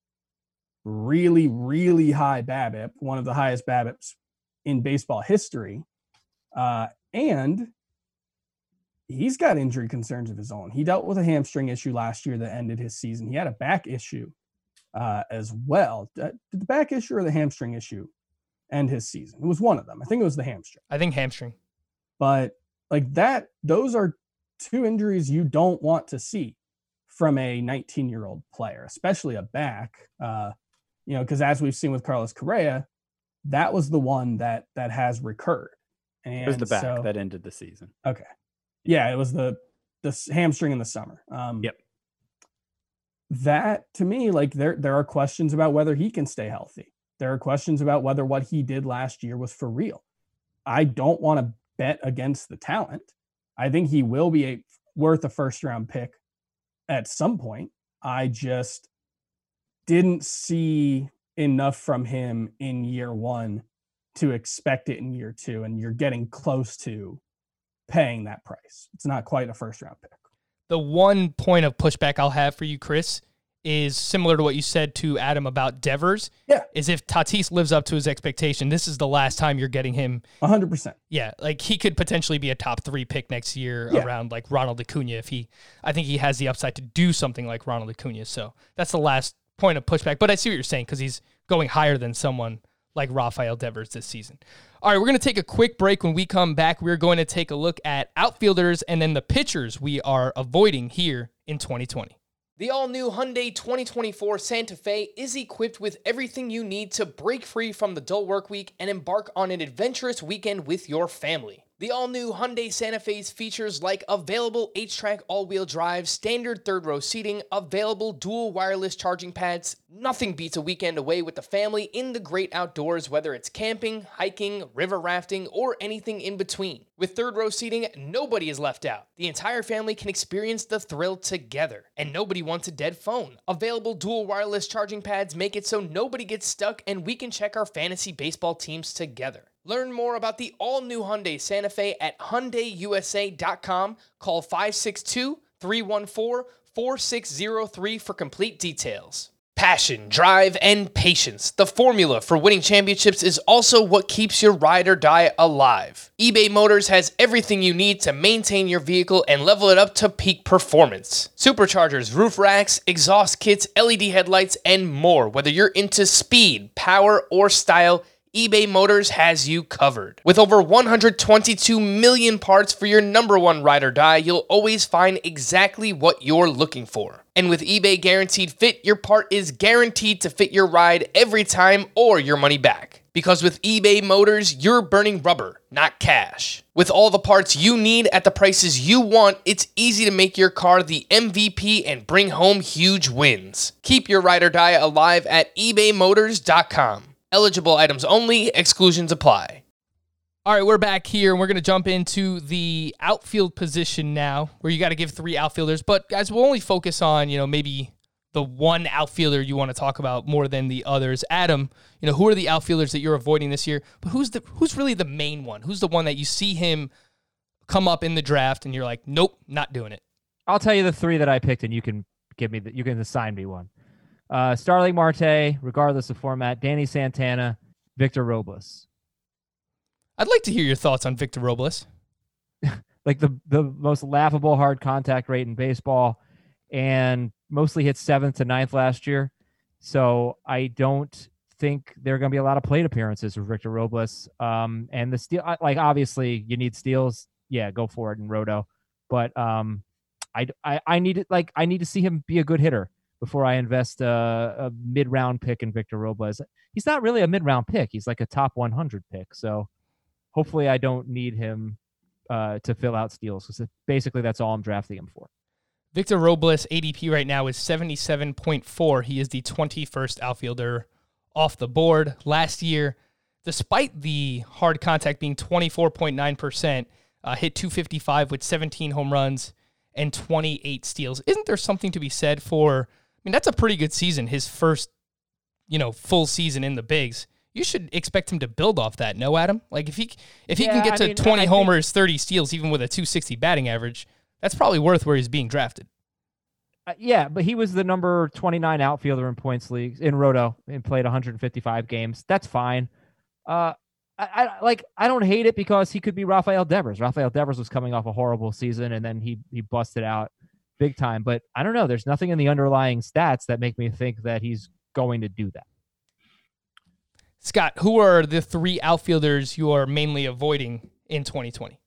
really, really high BABIP, one of the highest BABIPs in baseball history. And he's got injury concerns of his own. He dealt with a hamstring issue last year that ended his season. He had a back issue as well. Did the back issue or the hamstring issue end his season? It was one of them. I think it was the hamstring. I think hamstring. But like that, those are 2 injuries you don't want to see from a 19-year-old player, especially a back. Because as we've seen with Carlos Correa, that was the one that has recurred. And It was the back that ended the season. Okay. Yeah, it was the hamstring in the summer. Yep. That to me, like there are questions about whether he can stay healthy. There are questions about whether what he did last year was for real. I don't want to bet against the talent. I think he will be worth a first-round pick at some point. I just didn't see enough from him in year 1 to expect it in year 2, and you're getting close to paying that price. It's not quite a first-round pick. The one point of pushback I'll have for you, Chris, is similar to what you said to Adam about Devers. Yeah. Is if Tatis lives up to his expectation, this is the last time you're getting him. 100%. Yeah, like he could potentially be a top 3 pick next year around like Ronald Acuna I think he has the upside to do something like Ronald Acuna. So that's the last point of pushback. But I see what you're saying because he's going higher than someone like Rafael Devers this season. All right, we're going to take a quick break. When we come back, we're going to take a look at outfielders and then the pitchers we are avoiding here in 2020. The all-new Hyundai 2024 Santa Fe is equipped with everything you need to break free from the dull work week and embark on an adventurous weekend with your family. The all-new Hyundai Santa Fe's features like available H-Track all-wheel drive, standard third-row seating, available dual wireless charging pads. Nothing beats a weekend away with the family in the great outdoors, whether it's camping, hiking, river rafting, or anything in between. With third-row seating, nobody is left out. The entire family can experience the thrill together, and nobody wants a dead phone. Available dual wireless charging pads make it so nobody gets stuck, and we can check our fantasy baseball teams together. Learn more about the all-new Hyundai Santa Fe at HyundaiUSA.com. Call 562-314-4603 for complete details. Passion, drive, and patience. The formula for winning championships is also what keeps your ride or die alive. eBay Motors has everything you need to maintain your vehicle and level it up to peak performance. Superchargers, roof racks, exhaust kits, LED headlights, and more. Whether you're into speed, power, or style, eBay Motors has you covered. With over 122 million parts for your number one ride or die, you'll always find exactly what you're looking for. And with eBay Guaranteed Fit, your part is guaranteed to fit your ride every time or your money back. Because with eBay Motors, you're burning rubber, not cash. With all the parts you need at the prices you want, it's easy to make your car the MVP and bring home huge wins. Keep your ride or die alive at ebaymotors.com. Eligible items only, exclusions apply. All right, we're back here, and we're going to jump into the outfield position now, where you got to give 3 outfielders. But, guys, we'll only focus on, maybe the one outfielder you want to talk about more than the others. Adam, who are the outfielders that you're avoiding this year? But who's really the main one? Who's the one that you see him come up in the draft and you're like, nope, not doing it? I'll tell you the three that I picked, and you can assign me one. Starling Marte, regardless of format, Danny Santana, Victor Robles. I'd like to hear your thoughts on Victor Robles. Like the most laughable hard contact rate in baseball, and mostly hit 7th to 9th last year. So I don't think there are going to be a lot of plate appearances for Victor Robles. And the steal, like, obviously you need steals. Yeah, go for it in Roto. But I need to see him be a good hitter before I invest a mid-round pick in Victor Robles. He's not really a mid-round pick. He's like a top 100 pick. So hopefully I don't need him to fill out steals, because basically that's all I'm drafting him for. Victor Robles' ADP right now is 77.4. He is the 21st outfielder off the board. Last year, despite the hard contact being 24.9%, hit 255 with 17 home runs and 28 steals. Isn't there something to be said for, that's a pretty good season, his first, full season in the bigs. You should expect him to build off that, no, Adam? Like, if he can get to 20 homers, 30 steals, even with a 260 batting average, that's probably worth where he's being drafted. Yeah, but he was the number 29 outfielder in points leagues in Roto and played 155 games. That's fine. I don't hate it, because he could be Rafael Devers. Rafael Devers was coming off a horrible season, and then he busted out big time. But I don't know. There's nothing in the underlying stats that make me think that he's going to do that. Scott, who are the three outfielders you are mainly avoiding in 2020?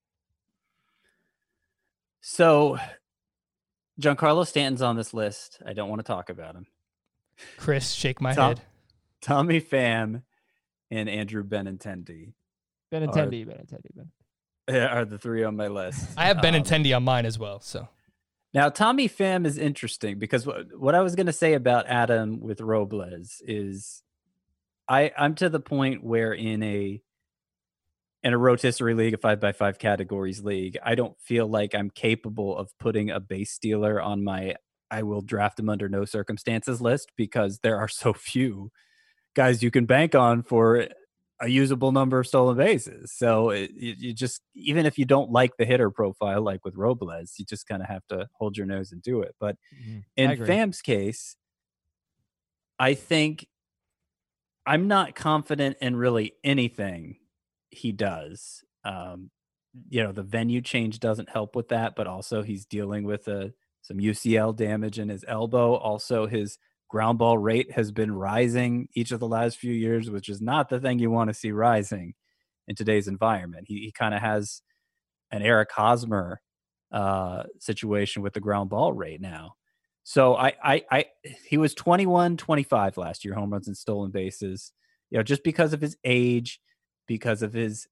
So, Giancarlo Stanton's on this list. I don't want to talk about him. Chris, shake my head. Tommy Pham and Andrew Benintendi. Benintendi. Are the three on my list. I have Benintendi on mine as well. So now Tommy Pham is interesting, because what I was going to say about Adam with Robles is I'm to the point where in a rotisserie league, a 5x5 categories league, I don't feel like I'm capable of putting a base stealer on my I will draft him under no circumstances list, because there are so few guys you can bank on for a usable number of stolen bases. So you just, even if you don't like the hitter profile, like with Robles, you just kind of have to hold your nose and do it. But in Pham's case, I think I'm not confident in really anything he does. The venue change doesn't help with that, but also he's dealing with some UCL damage in his elbow. Also, his ground ball rate has been rising each of the last few years, which is not the thing you want to see rising in today's environment. He kind of has an Eric Hosmer situation with the ground ball rate now. So he was 21-25 last year, home runs and stolen bases, just because of his age, because of his,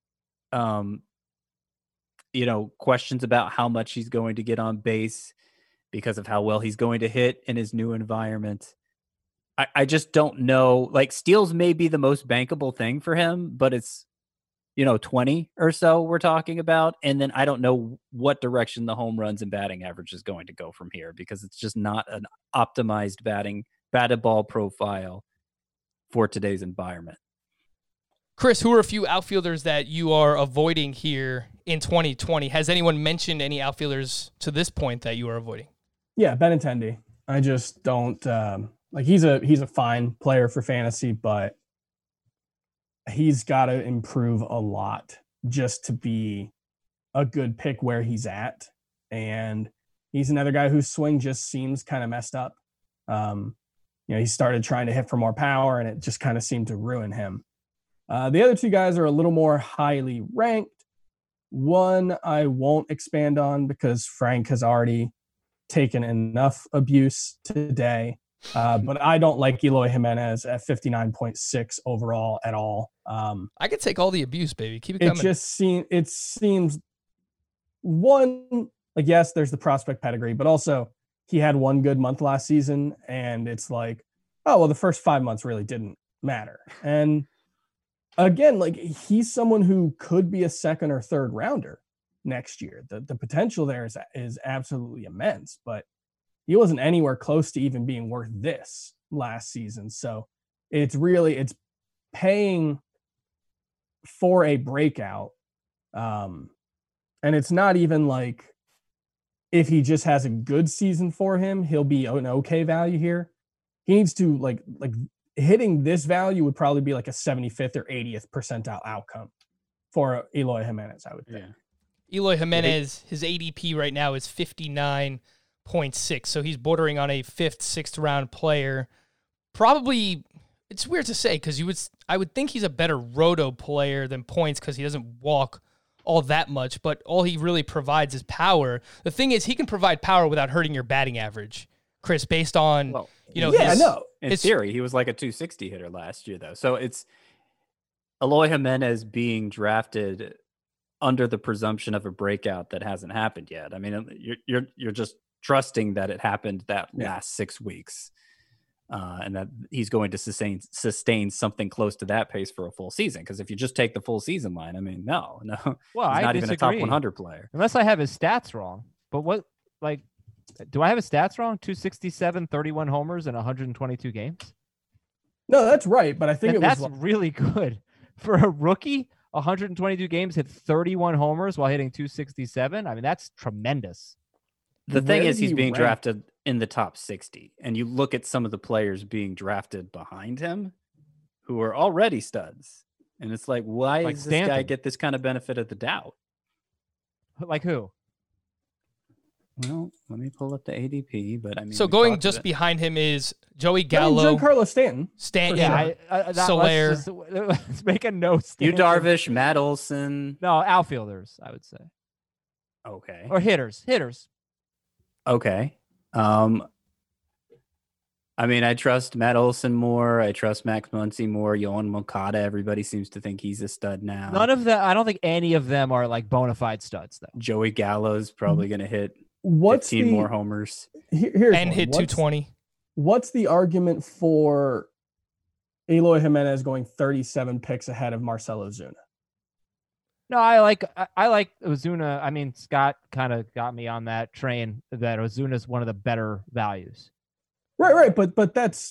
questions about how much he's going to get on base, because of how well he's going to hit in his new environment. I just don't know. Like, steals may be the most bankable thing for him, but it's, 20 or so we're talking about. And then I don't know what direction the home runs and batting average is going to go from here, because it's just not an optimized batted ball profile for today's environment. Chris, who are a few outfielders that you are avoiding here in 2020? Has anyone mentioned any outfielders to this point that you are avoiding? Yeah, Benintendi. I just don't he's a fine player for fantasy, but he's got to improve a lot just to be a good pick where he's at. And he's another guy whose swing just seems kind of messed up. He started trying to hit for more power, and it just kind of seemed to ruin him. The other two guys are a little more highly ranked. One I won't expand on because Frank has already taken enough abuse today. But I don't like Eloy Jimenez at 59.6 overall at all. I could take all the abuse, baby. Keep it coming. It seems one, like, yes, there's the prospect pedigree, but also he had one good month last season, and it's like, oh, well, the first 5 months really didn't matter. And again, like, he's someone who could be a second or third rounder next year. The potential there is absolutely immense, but he wasn't anywhere close to even being worth this last season. So it's paying for a breakout. And it's not even like if he just has a good season for him, he'll be an okay value here. He needs to like hitting this value would probably be like a 75th or 80th percentile outcome for Eloy Jimenez, I would think. Yeah. Eloy Jimenez, his ADP right now is 59.6. So he's bordering on a 5th, 6th round player. Probably, it's weird to say because I would think he's a better roto player than points because he doesn't walk all that much, but all he really provides is power. The thing is, he can provide power without hurting your batting average, Chris, based on, In theory, he was like a 260 hitter last year, though. So it's Eloy Jimenez being drafted under the presumption of a breakout that hasn't happened yet. I mean, you're just trusting that it happened that last 6 weeks. And that he's going to sustain something close to that pace for a full season. Because if you just take the full season line, I mean, no. Well, he's not I even a top 100 player. Unless I have his stats wrong. But do I have his stats wrong? 267, 31 homers in 122 games? No, that's right. But I think that's really good. For a rookie, 122 games, hit 31 homers while hitting 267. I mean, that's tremendous. The thing is, he's being drafted in the top 60, and you look at some of the players being drafted behind him who are already studs, and it's like, why does this guy get this kind of benefit of the doubt? Like who? Well, let me pull up the ADP, but I mean, so going just behind him is Joey Gallo, Giancarlo Stanton. Soler. Let's make a note. Yu Darvish, Matt Olson. No, outfielders, I would say. Okay. Or hitters. Okay. I mean, I trust Matt Olson more. I trust Max Muncy more. Yohan Moncada, everybody seems to think he's a stud now. None of them. I don't think any of them are like bona fide studs, though. Joey Gallo's probably going to hit 15 more homers. Hit 220. What's the argument for Eloy Jimenez going 37 picks ahead of Marcell Ozuna? No, I like Ozuna. I mean, Scott kind of got me on that train that Ozuna is one of the better values. Right. But that's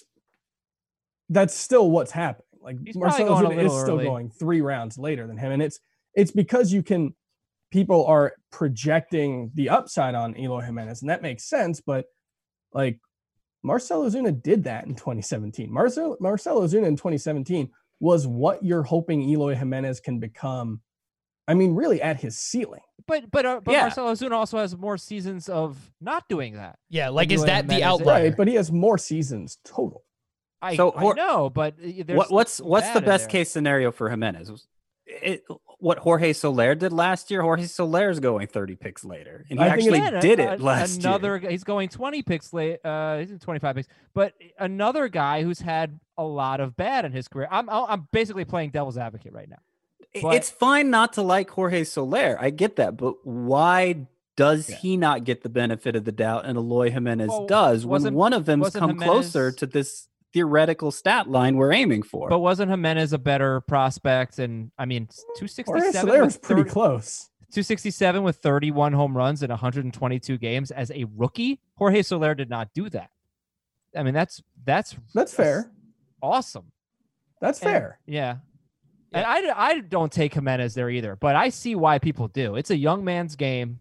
still what's happening. Like Marcell Ozuna is still going 3 rounds later than him, and it's because people are projecting the upside on Eloy Jimenez, and that makes sense. But like Marcell Ozuna did that in 2017. Marcell Ozuna in 2017 was what you're hoping Eloy Jimenez can become. I mean, really at his ceiling. But Marcell Ozuna also has more seasons of not doing that. Yeah, like is that the outlier? Right, but he has more seasons total. I know, but what's the best case scenario for Jimenez? What Jorge Soler did last year? Jorge Soler's going 30 picks later, and he actually did it last year. He's going 20 picks late. He's in 25 picks, but another guy who's had a lot of bad in his career. I'm basically playing devil's advocate right now. But it's fine not to like Jorge Soler. I get that. But why does he not get the benefit of the doubt and Eloy Jimenez does when one of them's come closer to this theoretical stat line we're aiming for? But wasn't Jimenez a better prospect? And I mean, 267 Soler was pretty close. 267 with 31 home runs in 122 games as a rookie. Jorge Soler did not do that. I mean, that's fair. Awesome. That's fair. Yeah. And I don't take Jimenez there either, but I see why people do. It's a young man's game,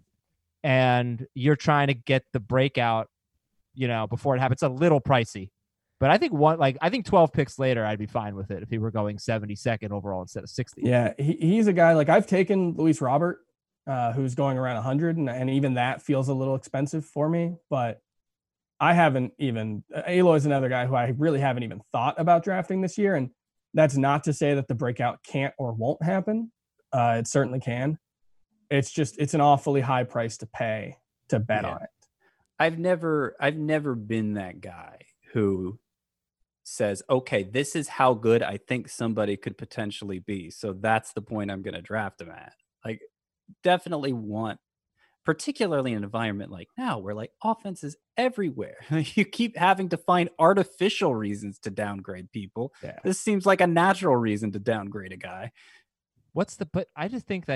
and you're trying to get the breakout, before it happens. It's a little pricey, but I think 12 picks later, I'd be fine with it if he were going 72nd overall instead of 60. Yeah, he's a guy like I've taken Luis Robert, who's going around 100, and even that feels a little expensive for me. But I haven't even. Eloy's another guy who I really haven't even thought about drafting this year, and that's not to say that the breakout can't or won't happen. It certainly can. It's an awfully high price to pay to bet on it. I've never been that guy who says, okay, this is how good I think somebody could potentially be. So that's the point I'm going to draft him at. Like, definitely want, particularly in an environment like now where like offense is everywhere. You keep having to find artificial reasons to downgrade people. Yeah. This seems like a natural reason to downgrade a guy. But I just think that he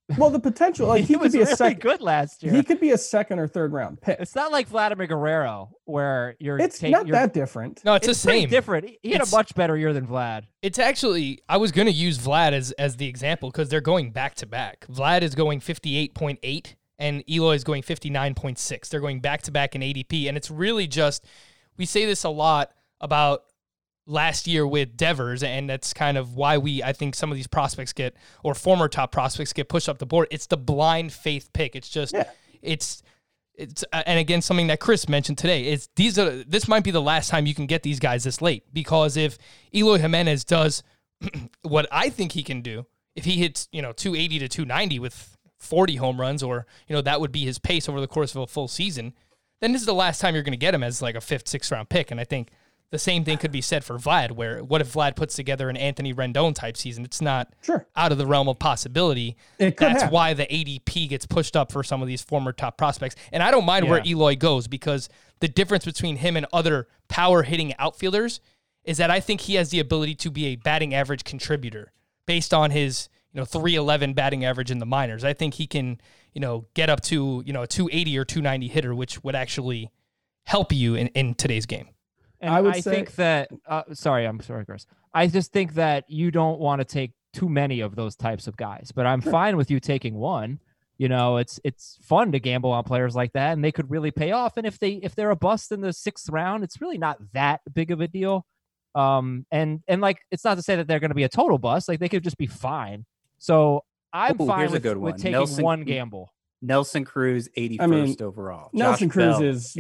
Well, the potential, like he could was be a really second. good last year. He could be a second or third round pick. It's not like Vladimir Guerrero where It's not that different. No, it's the pretty same. different. He had a much better year than Vlad. It's actually, I was going to use Vlad as the example because they're going back to back. Vlad is going 58.8 and Eloy is going 59.6. They're going back to back in ADP. And it's really just, we say this a lot about last year with Devers, and that's kind of why I think some of these prospects get, or former top prospects get pushed up the board. It's the blind faith pick. It's just, it's and again, something that Chris mentioned today, this might be the last time you can get these guys this late, because if Eloy Jimenez does what I think he can do, if he hits, 280 to 290 with 40 home runs, or, that would be his pace over the course of a full season, then this is the last time you're going to get him as like a 5th, 6th round pick. And I think the same thing could be said for Vlad, where what if Vlad puts together an Anthony Rendon type season? It's not out of the realm of possibility. That's why the ADP gets pushed up for some of these former top prospects. And I don't mind where Eloy goes, because the difference between him and other power hitting outfielders is that I think he has the ability to be a batting average contributor based on his 311 batting average in the minors. I think he can get up to a 280 or 290 hitter, which would actually help you in today's game. And I think that, I'm sorry, Chris. I just think that you don't want to take too many of those types of guys, but I'm fine with you taking one. It's fun to gamble on players like that, and they could really pay off. And if they're a bust in the 6th round, it's really not that big of a deal. And like, it's not to say that they're going to be a total bust. Like, they could just be fine. So I'm fine with taking one gamble. Nelson Cruz, 81st overall. Nelson Cruz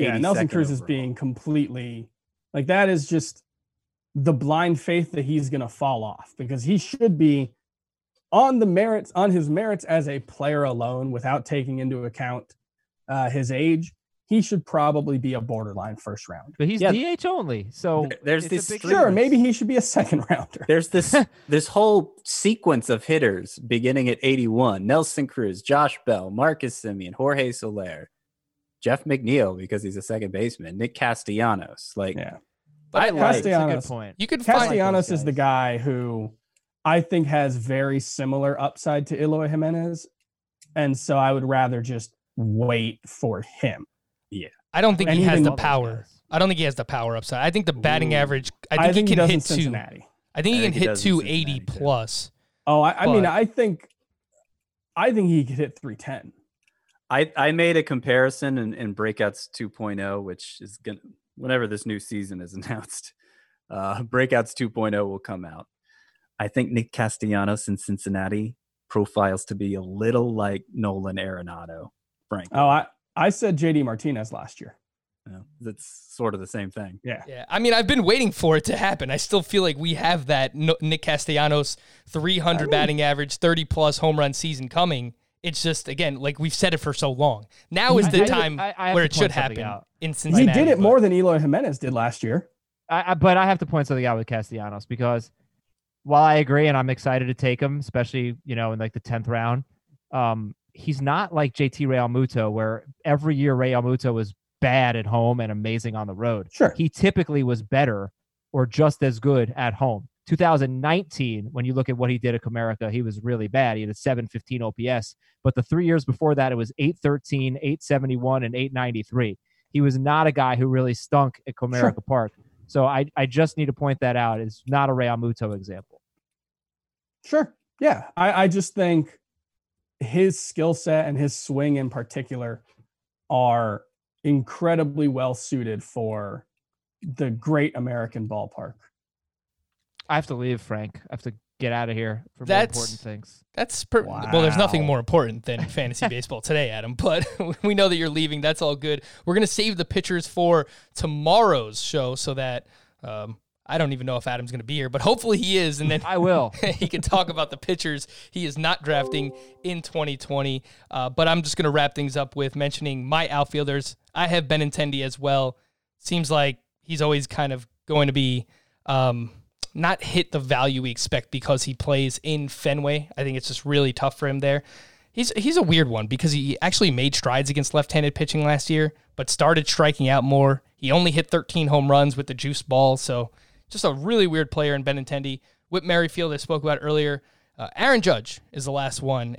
is being completely, like, that is just the blind faith that he's going to fall off, because he should be on his merits as a player alone, without taking into account his age. He should probably be a borderline 1st round. But he's DH only. So there's this. Sure, maybe he should be a 2nd rounder. There's this whole sequence of hitters beginning at 81. Nelson Cruz, Josh Bell, Marcus Semien, Jorge Soler, Jeff McNeil, because he's a second baseman, Nick Castellanos. That's a good point. Castellanos is the guy who I think has very similar upside to Eloy Jimenez. And so I would rather just wait for him. Yeah. I don't think he has the power. I don't think he has the power upside. I think the batting average, I think he can hit Cincinnati. I think he can hit 280 plus. Oh, I think he could hit 310. I made a comparison in Breakouts 2.0, which is going to, whenever this new season is announced, Breakouts 2.0 will come out. I think Nick Castellanos in Cincinnati profiles to be a little like Nolan Arenado, frankly. Oh, I said JD Martinez last year. Yeah, that's sort of the same thing. Yeah. I mean, I've been waiting for it to happen. I still feel like we have that Nick Castellanos 300 batting average, 30-plus home run season coming. It's just, again, like we've said it for so long. Now is the time where it should happen in Cincinnati. He did it more than Eloy Jimenez did last year. But I have to point something out with Castellanos, because while I agree and I'm excited to take him, especially, in like the 10th round, he's not like JT Realmuto, where every year Realmuto was bad at home and amazing on the road. Sure. He typically was better or just as good at home. 2019, when you look at what he did at Comerica, he was really bad. He had a 715 OPS, but the 3 years before that, it was 813, 871, and 893. He was not a guy who really stunk at Comerica Park. So I just need to point that out. It's not a Realmuto example. Sure. Yeah. I just think his skill set and his swing in particular are incredibly well suited for the great American ballpark. I have to leave, Frank. I have to get out of here for more important things. Well, there's nothing more important than fantasy baseball today, Adam, but we know that you're leaving. That's all good. We're going to save the pitchers for tomorrow's show so that I don't even know if Adam's going to be here, but hopefully he is, and then I will. He can talk about the pitchers he is not drafting in 2020. But I'm just going to wrap things up with mentioning my outfielders. I have Benintendi as well. Seems like he's always kind of going to be not hit the value we expect because he plays in Fenway. I think it's just really tough for him there. He's a weird one because he actually made strides against left-handed pitching last year, but started striking out more. He only hit 13 home runs with the juice ball, so just a really weird player in Benintendi. Whit Merrifield, I spoke about earlier. Aaron Judge is the last one, and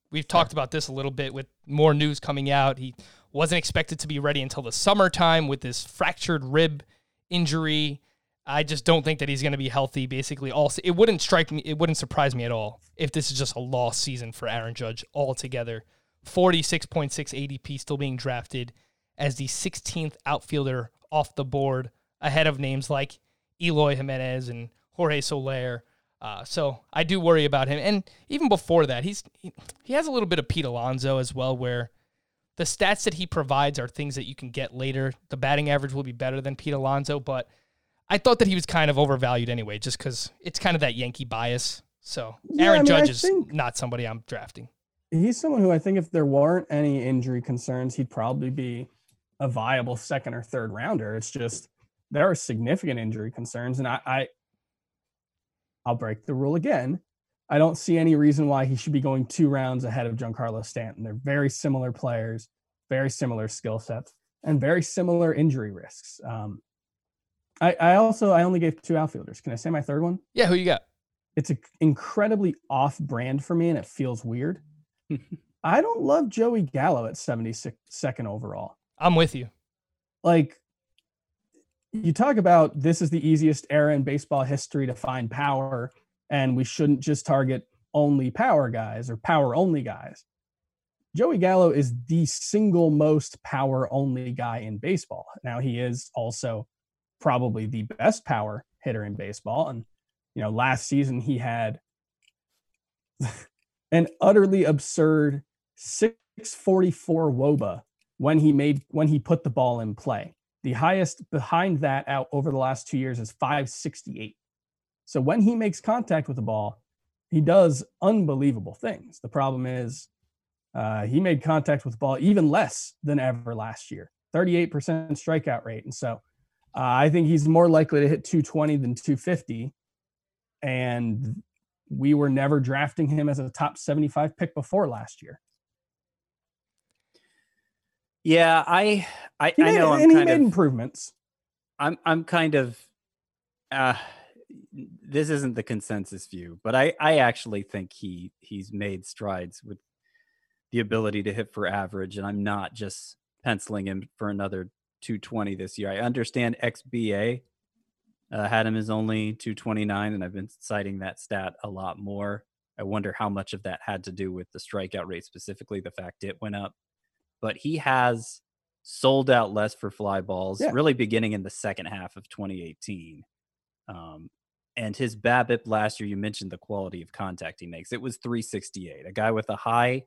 we've talked about this a little bit with more news coming out. He wasn't expected to be ready until the summertime with this fractured rib injury. I just don't think that he's going to be healthy basically all. It wouldn't surprise me at all if this is just a lost season for Aaron Judge altogether. 46.6 ADP, still being drafted as the 16th outfielder off the board, ahead of names like Eloy Jimenez and Jorge Soler. So I do worry about him. And even before that, he has a little bit of Pete Alonso as well, where the stats that he provides are things that you can get later. The batting average will be better than Pete Alonso, but I thought that he was kind of overvalued anyway, just because it's kind of that Yankee bias. So Aaron Judge is not somebody I'm drafting. He's someone who I think if there weren't any injury concerns, he'd probably be a viable second or third rounder. It's just there are significant injury concerns, and I'll break the rule again. I don't see any reason why he should be going 2 rounds ahead of Giancarlo Stanton. They're very similar players, very similar skill sets, and very similar injury risks. I only gave 2 outfielders. Can I say my third one? Yeah, who you got? It's incredibly off-brand for me, and it feels weird. I don't love Joey Gallo at 72nd overall. I'm with you. Like, you talk about this is the easiest era in baseball history to find power, and we shouldn't just target only power guys or power-only guys. Joey Gallo is the single most power-only guy in baseball. Now, he is also probably the best power hitter in baseball. And, last season he had an utterly absurd 644 WOBA when he put the ball in play. The highest behind that out over the last 2 years is 568. So when he makes contact with the ball, he does unbelievable things. The problem is he made contact with the ball even less than ever last year, 38% strikeout rate. And so I think he's more likely to hit 220 than 250. And we were never drafting him as a top 75 pick before last year. Yeah, I know he made improvements. I'm kind of this isn't the consensus view, but I actually think he's made strides with the ability to hit for average, and I'm not just penciling him for another 220 this year. I understand XBA had him as only 229, and I've been citing that stat a lot more. I wonder how much of that had to do with the strikeout rate, specifically the fact it went up. But he has sold out less for fly balls, really beginning in the second half of 2018. And his BABIP last year, you mentioned the quality of contact he makes. It was 368, a guy with a high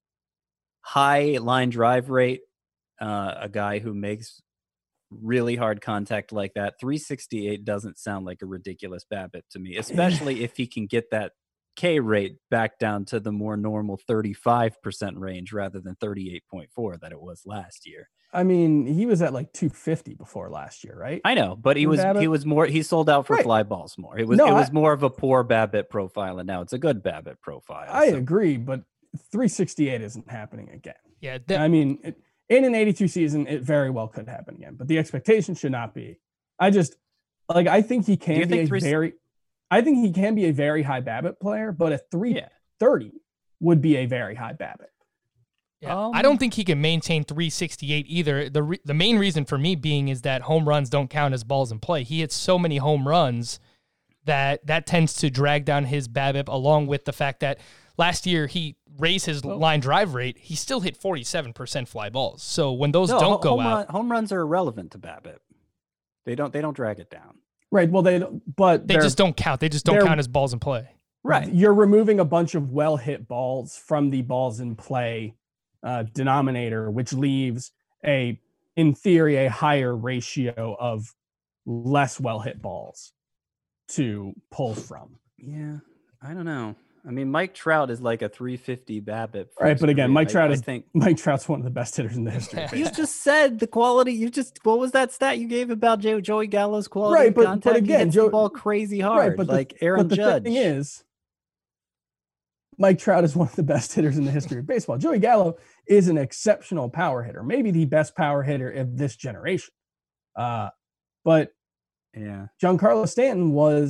line drive rate, a guy who makes really hard contact like that. 368 doesn't sound like a ridiculous BABIP to me, especially if he can get that K rate back down to the more normal 35% range rather than 38.4 that it was last year. I mean, he was at like 250 before last year, right? I know, but he sold out for fly balls more. It was more of a poor BABIP profile, and now it's a good BABIP profile. I agree, but 368 isn't happening again. Yeah, in an 82 season, it very well could happen again, but the expectation should not be. I think he can be I think he can be a very high BABIP player, but a 330 would be a very high BABIP. Yeah, I don't think he can maintain 368 either. The main reason for me being is that home runs don't count as balls in play. He hits so many home runs that tends to drag down his BABIP, along with the fact that last year he raised his line drive rate. He still hit 47% fly balls. So when those don't go out, home runs are irrelevant to BABIP. They don't drag it down. Right. Well, they just don't count. They just don't count as balls in play. Right. You're removing a bunch of well hit balls from the balls in play denominator, which leaves in theory a higher ratio of less well hit balls to pull from. Yeah, I don't know. I mean, Mike Trout is like a 350 BABIP. Right, but again, Mike Trout's one of the best hitters in the history. You just said the quality. What was that stat you gave about Joey Gallo's quality? Right, but again, he hits the ball crazy hard, Aaron Judge. The thing is, Mike Trout is one of the best hitters in the history of baseball. Joey Gallo is an exceptional power hitter, maybe the best power hitter of this generation. But yeah, Giancarlo Stanton was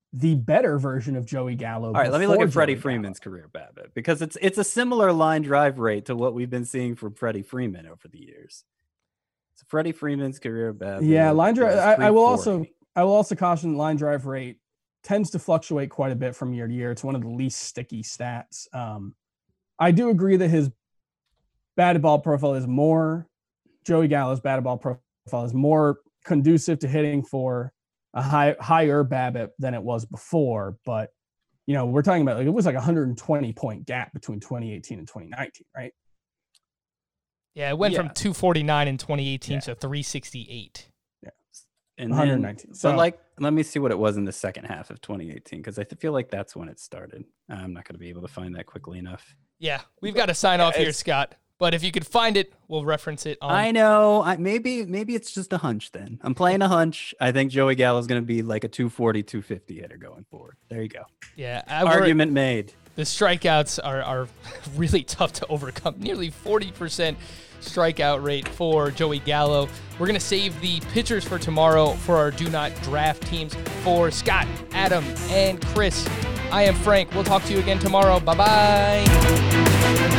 the better version of Joey Gallo. All right, let me look before at Freddie Joey Freeman's career BABIP because it's a similar line drive rate to what we've been seeing from Freddie Freeman over the years. So Freddie Freeman's career BABIP. Yeah, line drive. I will 340. also caution line drive rate tends to fluctuate quite a bit from year to year. It's one of the least sticky stats. I do agree that his batted ball profile is more. Joey Gallo's batted ball profile is more conducive to hitting for a higher BABIP than it was before. But, you know, we're talking about it was like a 120-point gap between 2018 and 2019, right? Yeah, it went from 249 in 2018 to 368. Yeah. And 119. So like, let me see what it was in the second half of 2018, because I feel like that's when it started. I'm not going to be able to find that quickly enough. Yeah, we've got to sign off here, Scott. But if you could find it, we'll reference it. I know. Maybe it's just a hunch then. I'm playing a hunch. I think Joey Gallo is going to be like a 240, 250 hitter going forward. There you go. Yeah. Argument made. The strikeouts are really tough to overcome. Nearly 40% strikeout rate for Joey Gallo. We're going to save the pitchers for tomorrow for our Do Not Draft teams. For Scott, Adam, and Chris, I am Frank. We'll talk to you again tomorrow. Bye-bye.